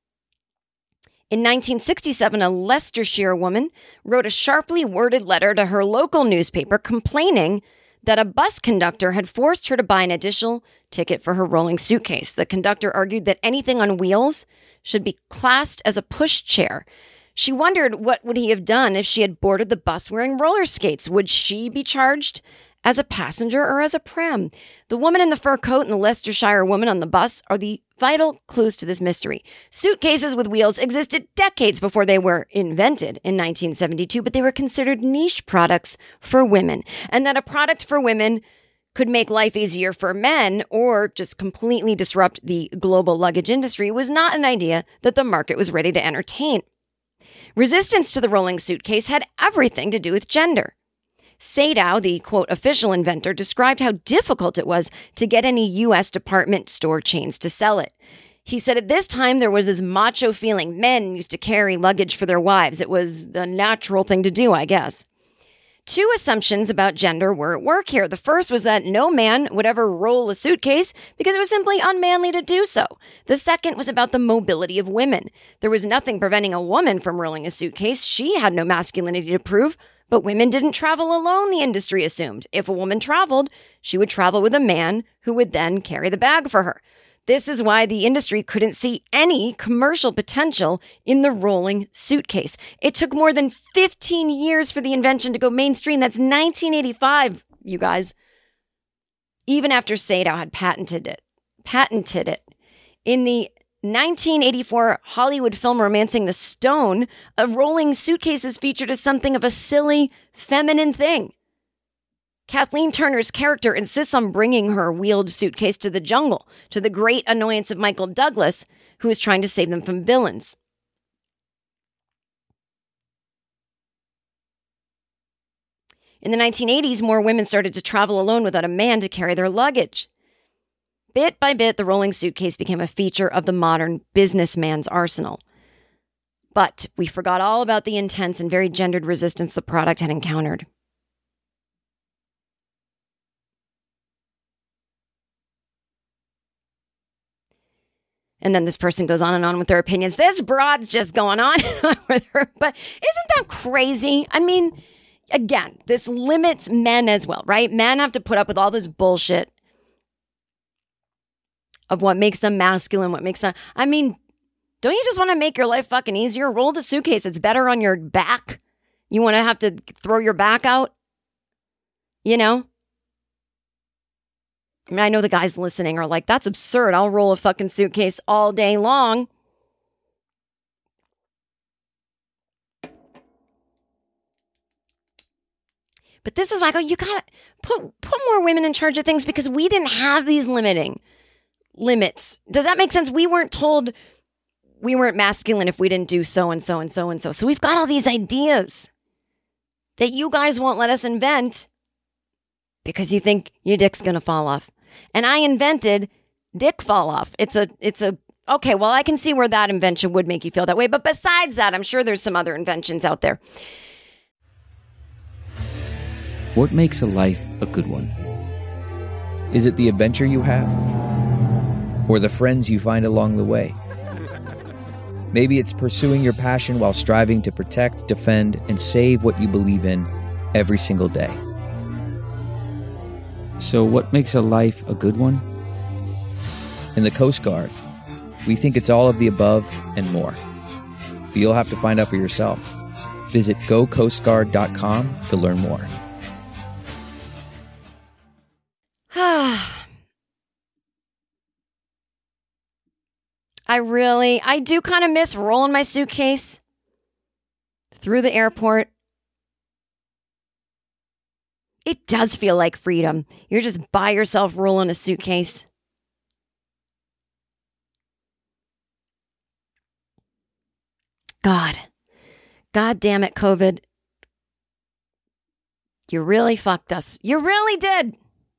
In 1967, a Leicestershire woman wrote a sharply worded letter to her local newspaper complaining that a bus conductor had forced her to buy an additional ticket for her rolling suitcase. The conductor argued that anything on wheels should be classed as a pushchair. She wondered what would he have done if she had boarded the bus wearing roller skates. Would she be charged as a passenger or as a pram? The woman in the fur coat and the Leicestershire woman on the bus are the vital clues to this mystery. Suitcases with wheels existed decades before they were invented in 1972, but they were considered niche products for women. And that a product for women could make life easier for men or just completely disrupt the global luggage industry was not an idea that the market was ready to entertain. Resistance to the rolling suitcase had everything to do with gender. Sadow, the, quote, official inventor, described how difficult it was to get any U.S. department store chains to sell it. He said at this time there was this macho feeling. Men used to carry luggage for their wives. It was the natural thing to do, I guess. 2 assumptions about gender were at work here. The first was that no man would ever roll a suitcase because it was simply unmanly to do so. The second was about the mobility of women. There was nothing preventing a woman from rolling a suitcase. She had no masculinity to prove. But women didn't travel alone, the industry assumed. If a woman traveled, she would travel with a man who would then carry the bag for her. This is why the industry couldn't see any commercial potential in the rolling suitcase. It took more than 15 years for the invention to go mainstream. That's 1985, you guys. Even after Sadow had patented it. In the 1984 Hollywood film Romancing the Stone, a rolling suitcase is featured as something of a silly, feminine thing. Kathleen Turner's character insists on bringing her wheeled suitcase to the jungle, to the great annoyance of Michael Douglas, who is trying to save them from villains. In the 1980s, more women started to travel alone without a man to carry their luggage. Bit by bit, the rolling suitcase became a feature of the modern businessman's arsenal. But we forgot all about the intense and very gendered resistance the product had encountered. And then this person goes on and on with their opinions. This broad's just going on with her. But isn't that crazy? I mean, again, this limits men as well, right? Men have to put up with all this bullshit of what makes them masculine, what makes them... I mean, don't you just want to make your life fucking easier? Roll the suitcase. It's better on your back. You want to have to throw your back out? You know? I mean, I know the guys listening are like, that's absurd. I'll roll a fucking suitcase all day long. But this is why I go, you gotta put more women in charge of things because we didn't have these limiting limits. Does that make sense? We weren't told we weren't masculine if we didn't do so and so and so and so. So we've got all these ideas that you guys won't let us invent because you think your dick's gonna fall off. And I invented dick fall off. It's a okay, well, I can see where that invention would make you feel that way. But besides that, I'm sure there's some other inventions out there. What makes a life a good one? Is it the adventure you have? Or the friends you find along the way? Maybe it's pursuing your passion while striving to protect, defend, and save what you believe in every single day. So what makes a life a good one? In the Coast Guard, we think it's all of the above and more. But you'll have to find out for yourself. Visit gocoastguard.com to learn more. I do kind of miss rolling my suitcase through the airport. It does feel like freedom. You're just by yourself rolling a suitcase. God damn it, COVID. You really fucked us. You really did.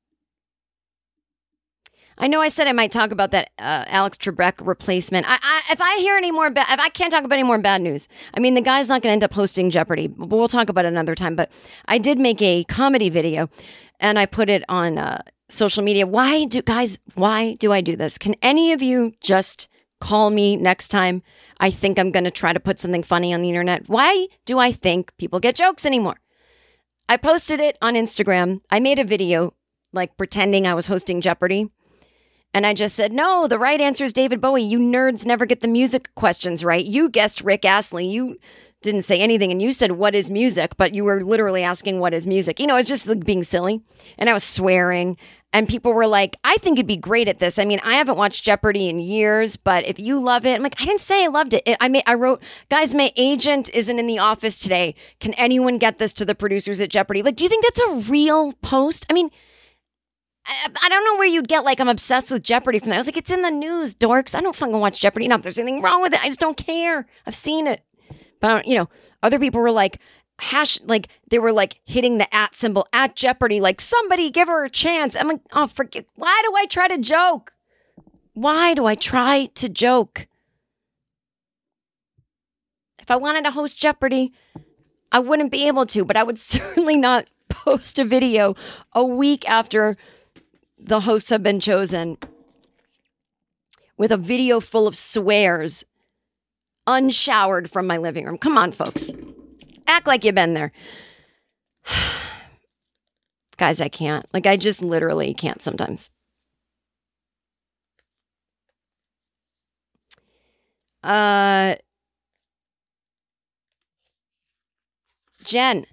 I know I said I might talk about that Alex Trebek replacement. If I hear any more, if I can't talk about any more bad news, I mean, the guy's not going to end up hosting Jeopardy, but we'll talk about it another time. But I did make a comedy video and I put it on social media. Why do I do this? Can any of you just call me next time I think I'm going to try to put something funny on the internet? Why do I think people get jokes anymore? I posted it on Instagram. I made a video like pretending I was hosting Jeopardy. And I just said, no, the right answer is David Bowie. You nerds never get the music questions right. You guessed Rick Astley. You didn't say anything. And you said, what is music? But you were literally asking, what is music? You know, it's just like being silly. And I was swearing. And people were like, I think you'd be great at this. I mean, I haven't watched Jeopardy in years, but if you love it, I'm like, I didn't say I loved it. I wrote, guys, my agent isn't in the office today. Can anyone get this to the producers at Jeopardy? Like, do you think that's a real post? I mean, I don't know where you'd get like I'm obsessed with Jeopardy from that. I was like, it's in the news, dorks. I don't fucking watch Jeopardy. Not if there's anything wrong with it. I just don't care. I've seen it. But other people were like they were like hitting the @ symbol at Jeopardy, like somebody give her a chance. I'm like, oh, forget. Why do I try to joke? Why do I try to joke? If I wanted to host Jeopardy, I wouldn't be able to, but I would certainly not post a video a week after the hosts have been chosen with a video full of swears unshowered from my living room. Come on, folks. Act like you've been there. Guys, I can't. Like, I just literally can't sometimes. Jen.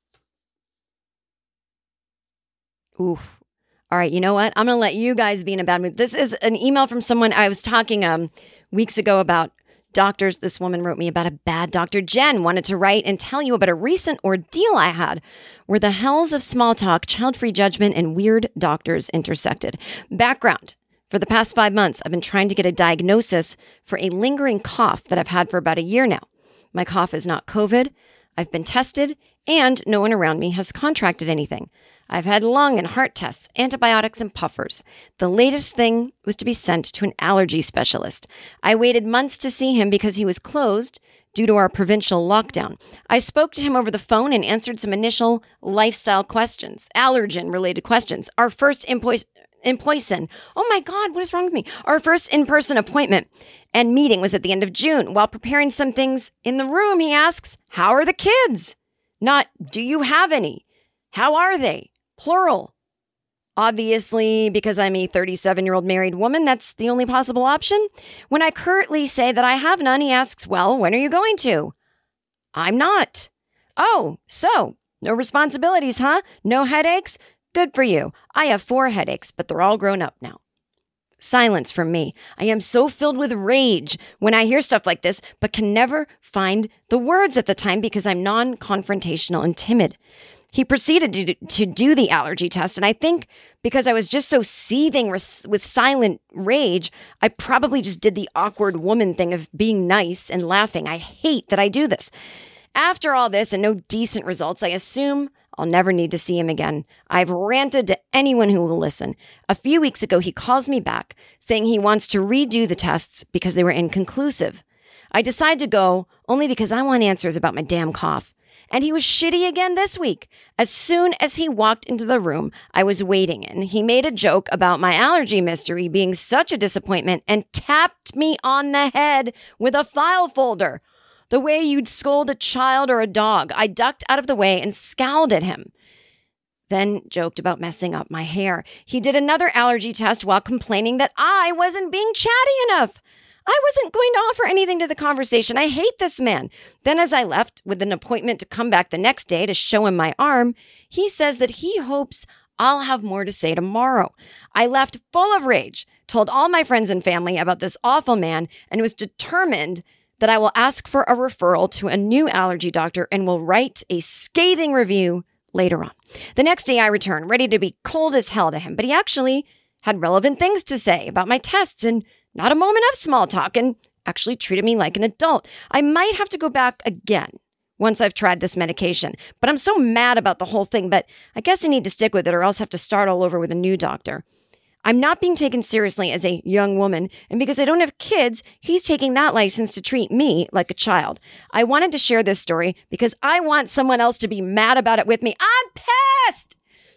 Ooh. All right, you know what? I'm going to let you guys be in a bad mood. This is an email from someone I was talking weeks ago about doctors. This woman wrote me about a bad doctor. Jen wanted to write and tell you about a recent ordeal I had where the hells of small talk, child-free judgment, and weird doctors intersected. Background. For the past 5 months, I've been trying to get a diagnosis for a lingering cough that I've had for about a year now. My cough is not COVID. I've been tested, and no one around me has contracted anything. I've had lung and heart tests, antibiotics, and puffers. The latest thing was to be sent to an allergy specialist. I waited months to see him because he was closed due to our provincial lockdown. I spoke to him over the phone and answered some initial lifestyle questions, allergen-related questions. Our first in-person. Oh my God, what is wrong with me? Our first in-person appointment and meeting was at the end of June. While preparing some things in the room, he asks, "How are the kids?" Not, "Do you have any?" "How are they?" Plural. Obviously, because I'm a 37-year-old married woman, that's the only possible option. When I curtly say that I have none, he asks, "Well, when are you going to?" I'm not. "Oh, so no responsibilities, huh? No headaches? Good for you. I have 4 headaches, but they're all grown up now." Silence from me. I am so filled with rage when I hear stuff like this, but can never find the words at the time because I'm non-confrontational and timid. He proceeded to do the allergy test, and I think because I was just so seething with silent rage, I probably just did the awkward woman thing of being nice and laughing. I hate that I do this. After all this and no decent results, I assume I'll never need to see him again. I've ranted to anyone who will listen. A few weeks ago, he calls me back, saying he wants to redo the tests because they were inconclusive. I decide to go only because I want answers about my damn cough. And he was shitty again this week. As soon as he walked into the room I was waiting in, he made a joke about my allergy mystery being such a disappointment and tapped me on the head with a file folder. The way you'd scold a child or a dog. I ducked out of the way and scowled at him. Then joked about messing up my hair. He did another allergy test while complaining that I wasn't being chatty enough. I wasn't going to offer anything to the conversation. I hate this man. Then as I left with an appointment to come back the next day to show him my arm, he says that he hopes I'll have more to say tomorrow. I left full of rage, told all my friends and family about this awful man, and was determined that I will ask for a referral to a new allergy doctor and will write a scathing review later on. The next day I return, ready to be cold as hell to him, but he actually had relevant things to say about my tests and not a moment of small talk, and actually treated me like an adult. I might have to go back again once I've tried this medication, but I'm so mad about the whole thing, but I guess I need to stick with it or else have to start all over with a new doctor. I'm not being taken seriously as a young woman, and because I don't have kids, he's taking that license to treat me like a child. I wanted to share this story because I want someone else to be mad about it with me. I'm pissed!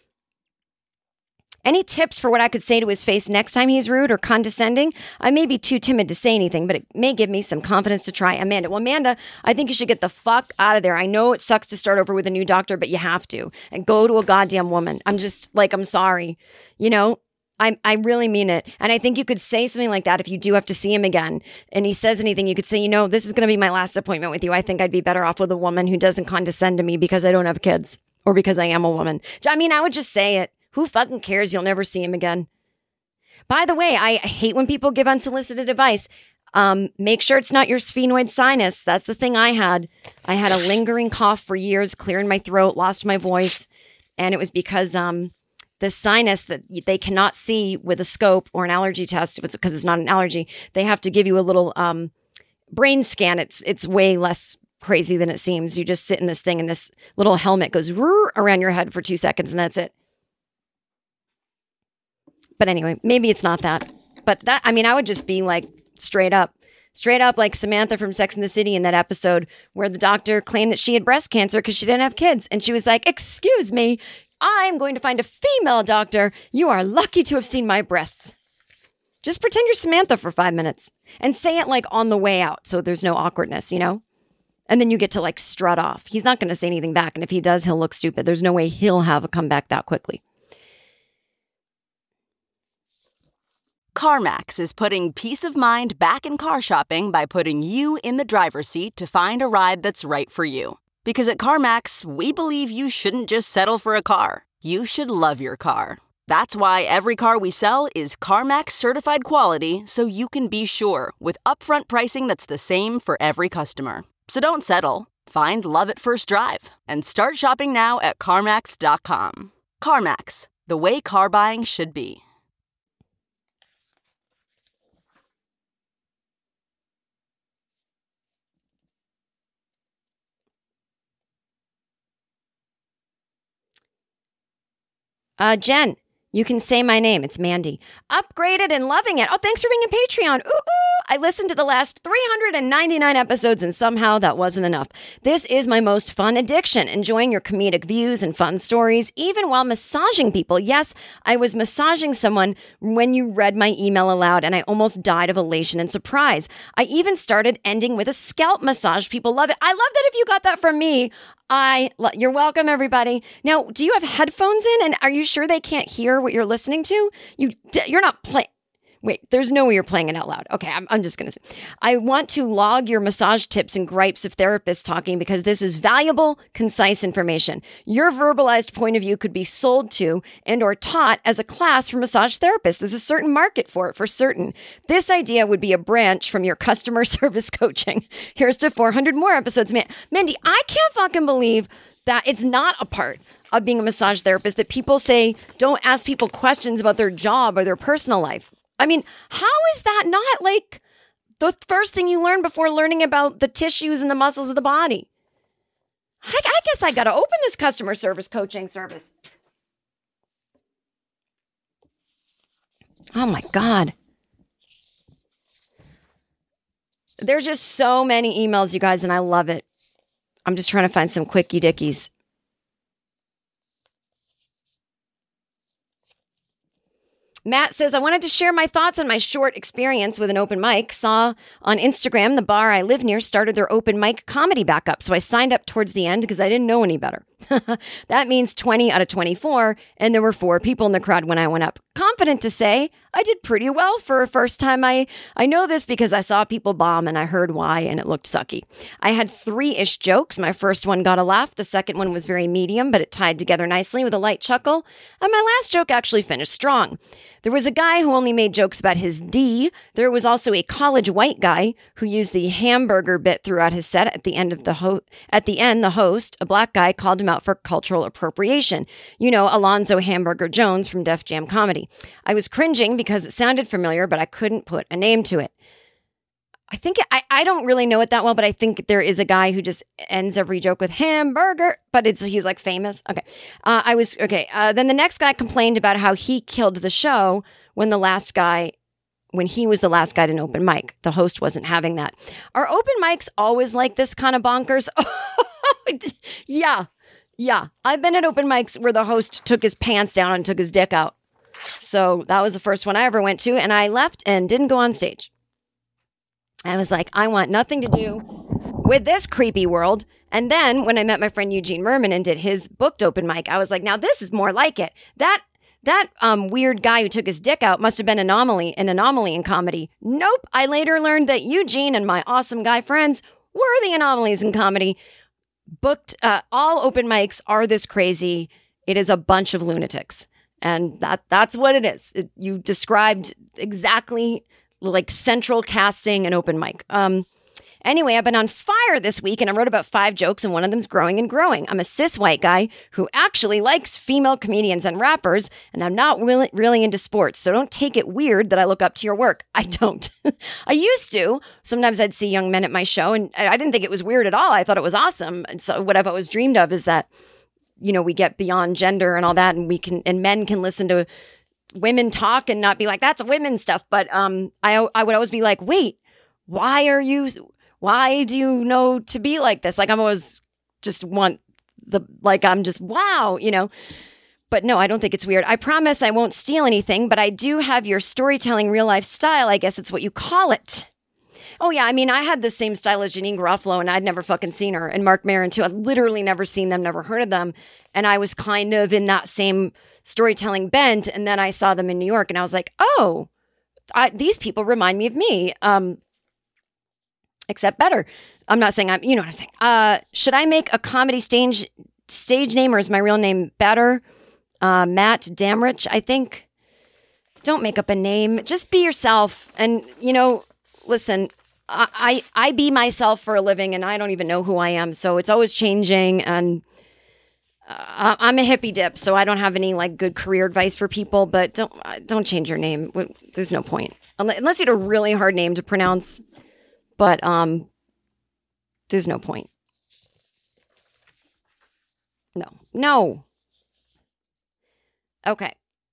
Any tips for what I could say to his face next time he's rude or condescending? I may be too timid to say anything, but it may give me some confidence to try. Amanda. Well, Amanda, I think you should get the fuck out of there. I know it sucks to start over with a new doctor, but you have to. And go to a goddamn woman. I'm just like, I'm sorry. You know, I really mean it. And I think you could say something like that if you do have to see him again and he says anything, you could say, you know, this is going to be my last appointment with you. I think I'd be better off with a woman who doesn't condescend to me because I don't have kids or because I am a woman. I mean, I would just say it. Who fucking cares? You'll never see him again. By the way, I hate when people give unsolicited advice. Make sure it's not your sphenoid sinus. That's the thing I had. I had a lingering cough for years, clearing my throat, lost my voice. And it was because the sinus that they cannot see with a scope or an allergy test, because it's not an allergy, they have to give you a little brain scan. It's way less crazy than it seems. You just sit in this thing and this little helmet goes around your head for 2 seconds and that's it. But anyway, maybe it's not that. But that, I mean, I would just be like straight up like Samantha from Sex and the City in that episode where the doctor claimed that she had breast cancer because she didn't have kids. And she was like, "Excuse me, I'm going to find a female doctor. You are lucky to have seen my breasts." Just pretend you're Samantha for 5 minutes and say it like on the way out so there's no awkwardness, you know? And then you get to like strut off. He's not going to say anything back. And if he does, he'll look stupid. There's no way he'll have a comeback that quickly. CarMax is putting peace of mind back in car shopping by putting you in the driver's seat to find a ride that's right for you. Because at CarMax, we believe you shouldn't just settle for a car. You should love your car. That's why every car we sell is CarMax certified quality, so you can be sure with upfront pricing that's the same for every customer. So don't settle. Find love at first drive and start shopping now at CarMax.com. CarMax, the way car buying should be. Jen, you can say my name. It's Mandy. Upgraded and loving it. Oh, thanks for being a Patreon. Ooh. I listened to the last 399 episodes and somehow that wasn't enough. This is my most fun addiction, enjoying your comedic views and fun stories, even while massaging people. Yes, I was massaging someone when you read my email aloud and I almost died of elation and surprise. I even started ending with a scalp massage. People love it. I love that if you got that from me. You're welcome, everybody. Now, do you have headphones in and are you sure they can't hear what you're listening to? You're not playing. Wait, there's no way you're playing it out loud. Okay, I'm just going to say. I want to log your massage tips and gripes of therapists talking because this is valuable, concise information. Your verbalized point of view could be sold to and or taught as a class for massage therapists. There's a certain market for it, for certain. This idea would be a branch from your customer service coaching. Here's to 400 more episodes. Mandy, I can't fucking believe that it's not a part of being a massage therapist that people say don't ask people questions about their job or their personal life. I mean, how is that not like the first thing you learn before learning about the tissues and the muscles of the body? I guess I got to open this customer service coaching service. Oh my God. There's just so many emails, you guys, and I love it. I'm just trying to find some quickie dickies. Matt says, I wanted to share my thoughts on my short experience with an open mic. Saw on Instagram the bar I live near started their open mic comedy back up. So I signed up towards the end because I didn't know any better. That means 20 out of 24. And there were 4 people in the crowd when I went up. Confident to say I did pretty well for a first time. I know this because I saw people bomb and I heard why and it looked sucky. I had 3-ish jokes. My first one got a laugh. The second one was very medium, but it tied together nicely with a light chuckle. And my last joke actually finished strong. There was a guy who only made jokes about his D. There was also a college white guy who used the hamburger bit throughout his set. At the end, the host, a black guy, called him out for cultural appropriation. You know, Alonzo Hamburger Jones from Def Jam Comedy. I was cringing because it sounded familiar, but I couldn't put a name to it. I think I don't really know it that well, but I think there is a guy who just ends every joke with hamburger, but he's like famous. Okay. Then the next guy complained about how he killed the show when he was the last guy to an open mic. The host wasn't having that. Are open mics always like this kind of bonkers? Yeah. I've been at open mics where the host took his pants down and took his dick out. So that was the first one I ever went to, and I left and didn't go on stage. I was like, I want nothing to do with this creepy world. And then when I met my friend Eugene Merman and did his booked open mic, I was like, now this is more like it. That weird guy who took his dick out must have been an anomaly in comedy. Nope. I later learned that Eugene and my awesome guy friends were the anomalies in comedy. Booked, all open mics are this crazy. It is a bunch of lunatics. And that's what it is. You described exactly like central casting and open mic. Anyway, I've been on fire this week and I wrote about 5 jokes and one of them's growing and growing. I'm a cis white guy who actually likes female comedians and rappers, and I'm not really into sports. So don't take it weird that I look up to your work. I don't. I used to. Sometimes I'd see young men at my show and I didn't think it was weird at all. I thought it was awesome. And so what I've always dreamed of is that, you know, we get beyond gender and all that, and men can listen to women talk and not be like, that's women stuff. But I would always be like, wait, why do you know to be like this? Like I'm always just I'm just, wow, you know. But no, I don't think it's weird. I promise I won't steal anything, but I do have your storytelling real life style. I guess it's what you call it. Oh yeah, I mean, I had the same style as Janine Garofalo and I'd never fucking seen her. And Mark Maron too. I'd literally never seen them, never heard of them. And I was kind of in that same storytelling bent. And then I saw them in New York and I was like, oh, these people remind me of me. Except better. I'm not saying you know what I'm saying. Should I make a comedy stage name or is my real name better? Matt Damrich, I think. Don't make up a name. Just be yourself. And, you know, listen, I be myself for a living and I don't even know who I am. So it's always changing. And I'm a hippie dip, so I don't have any like good career advice for people, but don't change your name. There's no point. Unless you had a really hard name to pronounce. But there's no point. No. Okay.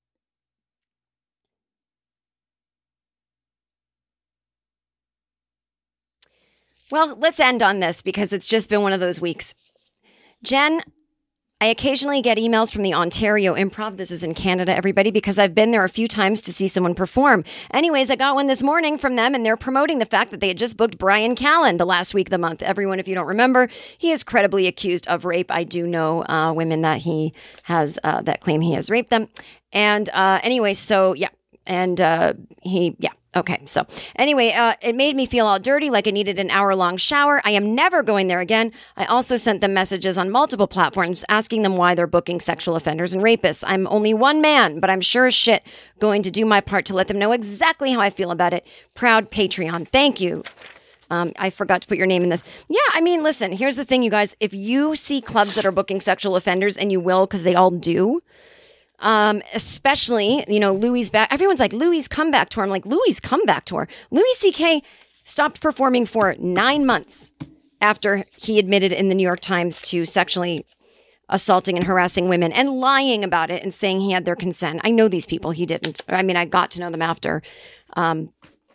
Well, let's end on this because it's just been one of those weeks. Jen, I occasionally get emails from the Ontario Improv. This is in Canada, everybody, because I've been there a few times to see someone perform. Anyways, I got one this morning from them, and they're promoting the fact that they had just booked Brian Callen the last week of the month. Everyone, if you don't remember, he is credibly accused of rape. I do know women that he has that claim he has raped them. And anyway, so yeah. And okay. So anyway, it made me feel all dirty, like I needed an hour-long shower. I am never going there again. I also sent them messages on multiple platforms asking them why they're booking sexual offenders and rapists. I'm only one man, but I'm sure as shit going to do my part to let them know exactly how I feel about it. Proud Patreon. Thank you. I forgot to put your name in this. Yeah, I mean, listen, here's the thing, you guys. If you see clubs that are booking sexual offenders, and you will because they all do, especially, Louis' back. Everyone's like, Louis' comeback tour. I'm like, Louis' comeback tour. Louis C.K. stopped performing for 9 months after he admitted in the New York Times to sexually assaulting and harassing women and lying about it and saying he had their consent. I know these people. He didn't. I mean, I got to know them after. And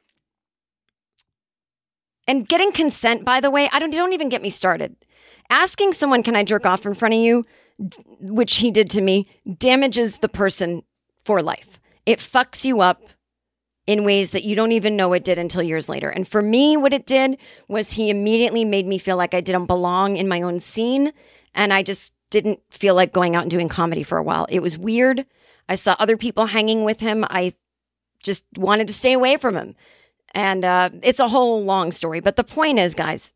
getting consent, by the way, don't even get me started. Asking someone, can I jerk off in front of you? Which he did to me, damages the person for life. It fucks you up in ways that you don't even know it did until years later. And for me, what it did was he immediately made me feel like I didn't belong in my own scene. And I just didn't feel like going out and doing comedy for a while. It was weird. I saw other people hanging with him. I just wanted to stay away from him. And it's a whole long story. But the point is, guys,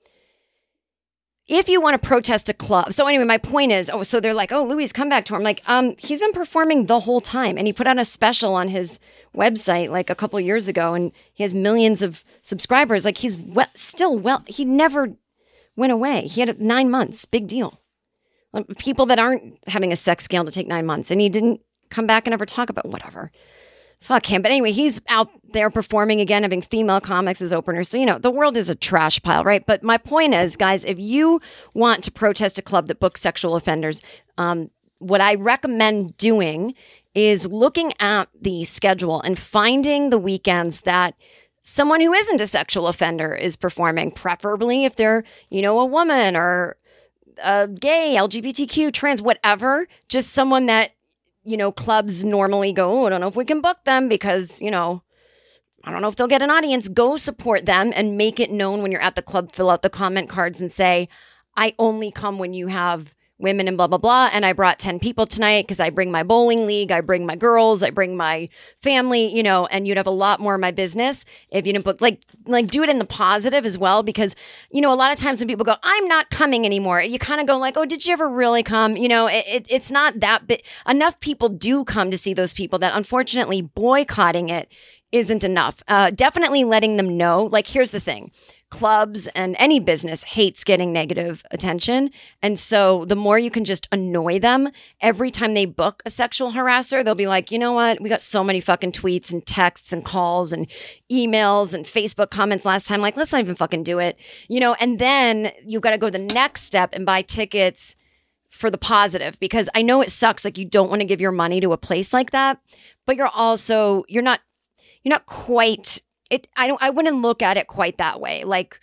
if you want to protest a club. So anyway, my point is, so they're like, Louis' comeback tour. I'm like, he's been performing the whole time. And he put out a special on his website like a couple years ago, and he has millions of subscribers. Like, he's he never went away. He had 9 months. Big deal. People that aren't having a sex scandal to take 9 months, and he didn't come back and ever talk about whatever. Fuck him. But anyway, he's out there performing again, having female comics as openers. So, the world is a trash pile, right? But my point is, guys, if you want to protest a club that books sexual offenders, what I recommend doing is looking at the schedule and finding the weekends that someone who isn't a sexual offender is performing, preferably if they're, a woman or gay, LGBTQ, trans, whatever, just someone that, clubs normally go, I don't know if we can book them because, I don't know if they'll get an audience. Go support them and make it known when you're at the club. Fill out the comment cards and say, I only come when you have women and blah, blah, blah. And I brought 10 people tonight because I bring my bowling league. I bring my girls. I bring my family, and you'd have a lot more of my business if you didn't book, like do it in the positive as well. Because, a lot of times when people go, I'm not coming anymore, you kind of go like, oh, did you ever really come? It's not that big. Enough people do come to see those people that unfortunately boycotting it isn't enough. Definitely letting them know, like, here's the thing. Clubs and any business hates getting negative attention. And so the more you can just annoy them, every time they book a sexual harasser, they'll be like, you know what? We got so many fucking tweets and texts and calls and emails and Facebook comments last time. Like, let's not even fucking do it. And then you've got to go the next step and buy tickets for the positive, because I know it sucks. Like, you don't want to give your money to a place like that, but you're not quite I wouldn't look at it quite that way. Like,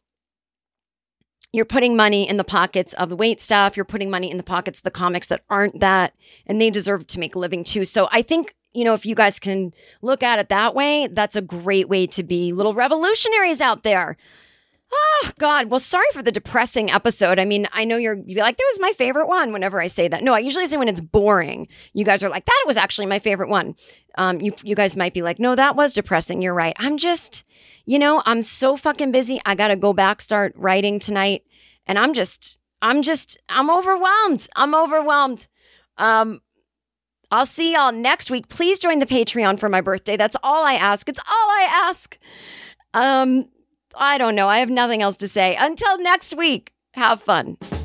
you're putting money in the pockets of the wait staff. You're putting money in the pockets of the comics that aren't that, and they deserve to make a living too. So I think, if you guys can look at it that way, that's a great way to be little revolutionaries out there. Oh, God. Well, sorry for the depressing episode. I mean, I know you'd be like, that was my favorite one whenever I say that. No, I usually say when it's boring. You guys are like, that was actually my favorite one. You guys might be like, no, that was depressing. You're right. I'm just, I'm so fucking busy. I got to go back, start writing tonight. And I'm overwhelmed. I'll see y'all next week. Please join the Patreon for my birthday. That's all I ask. It's all I ask. I don't know. I have nothing else to say. Until next week, have fun.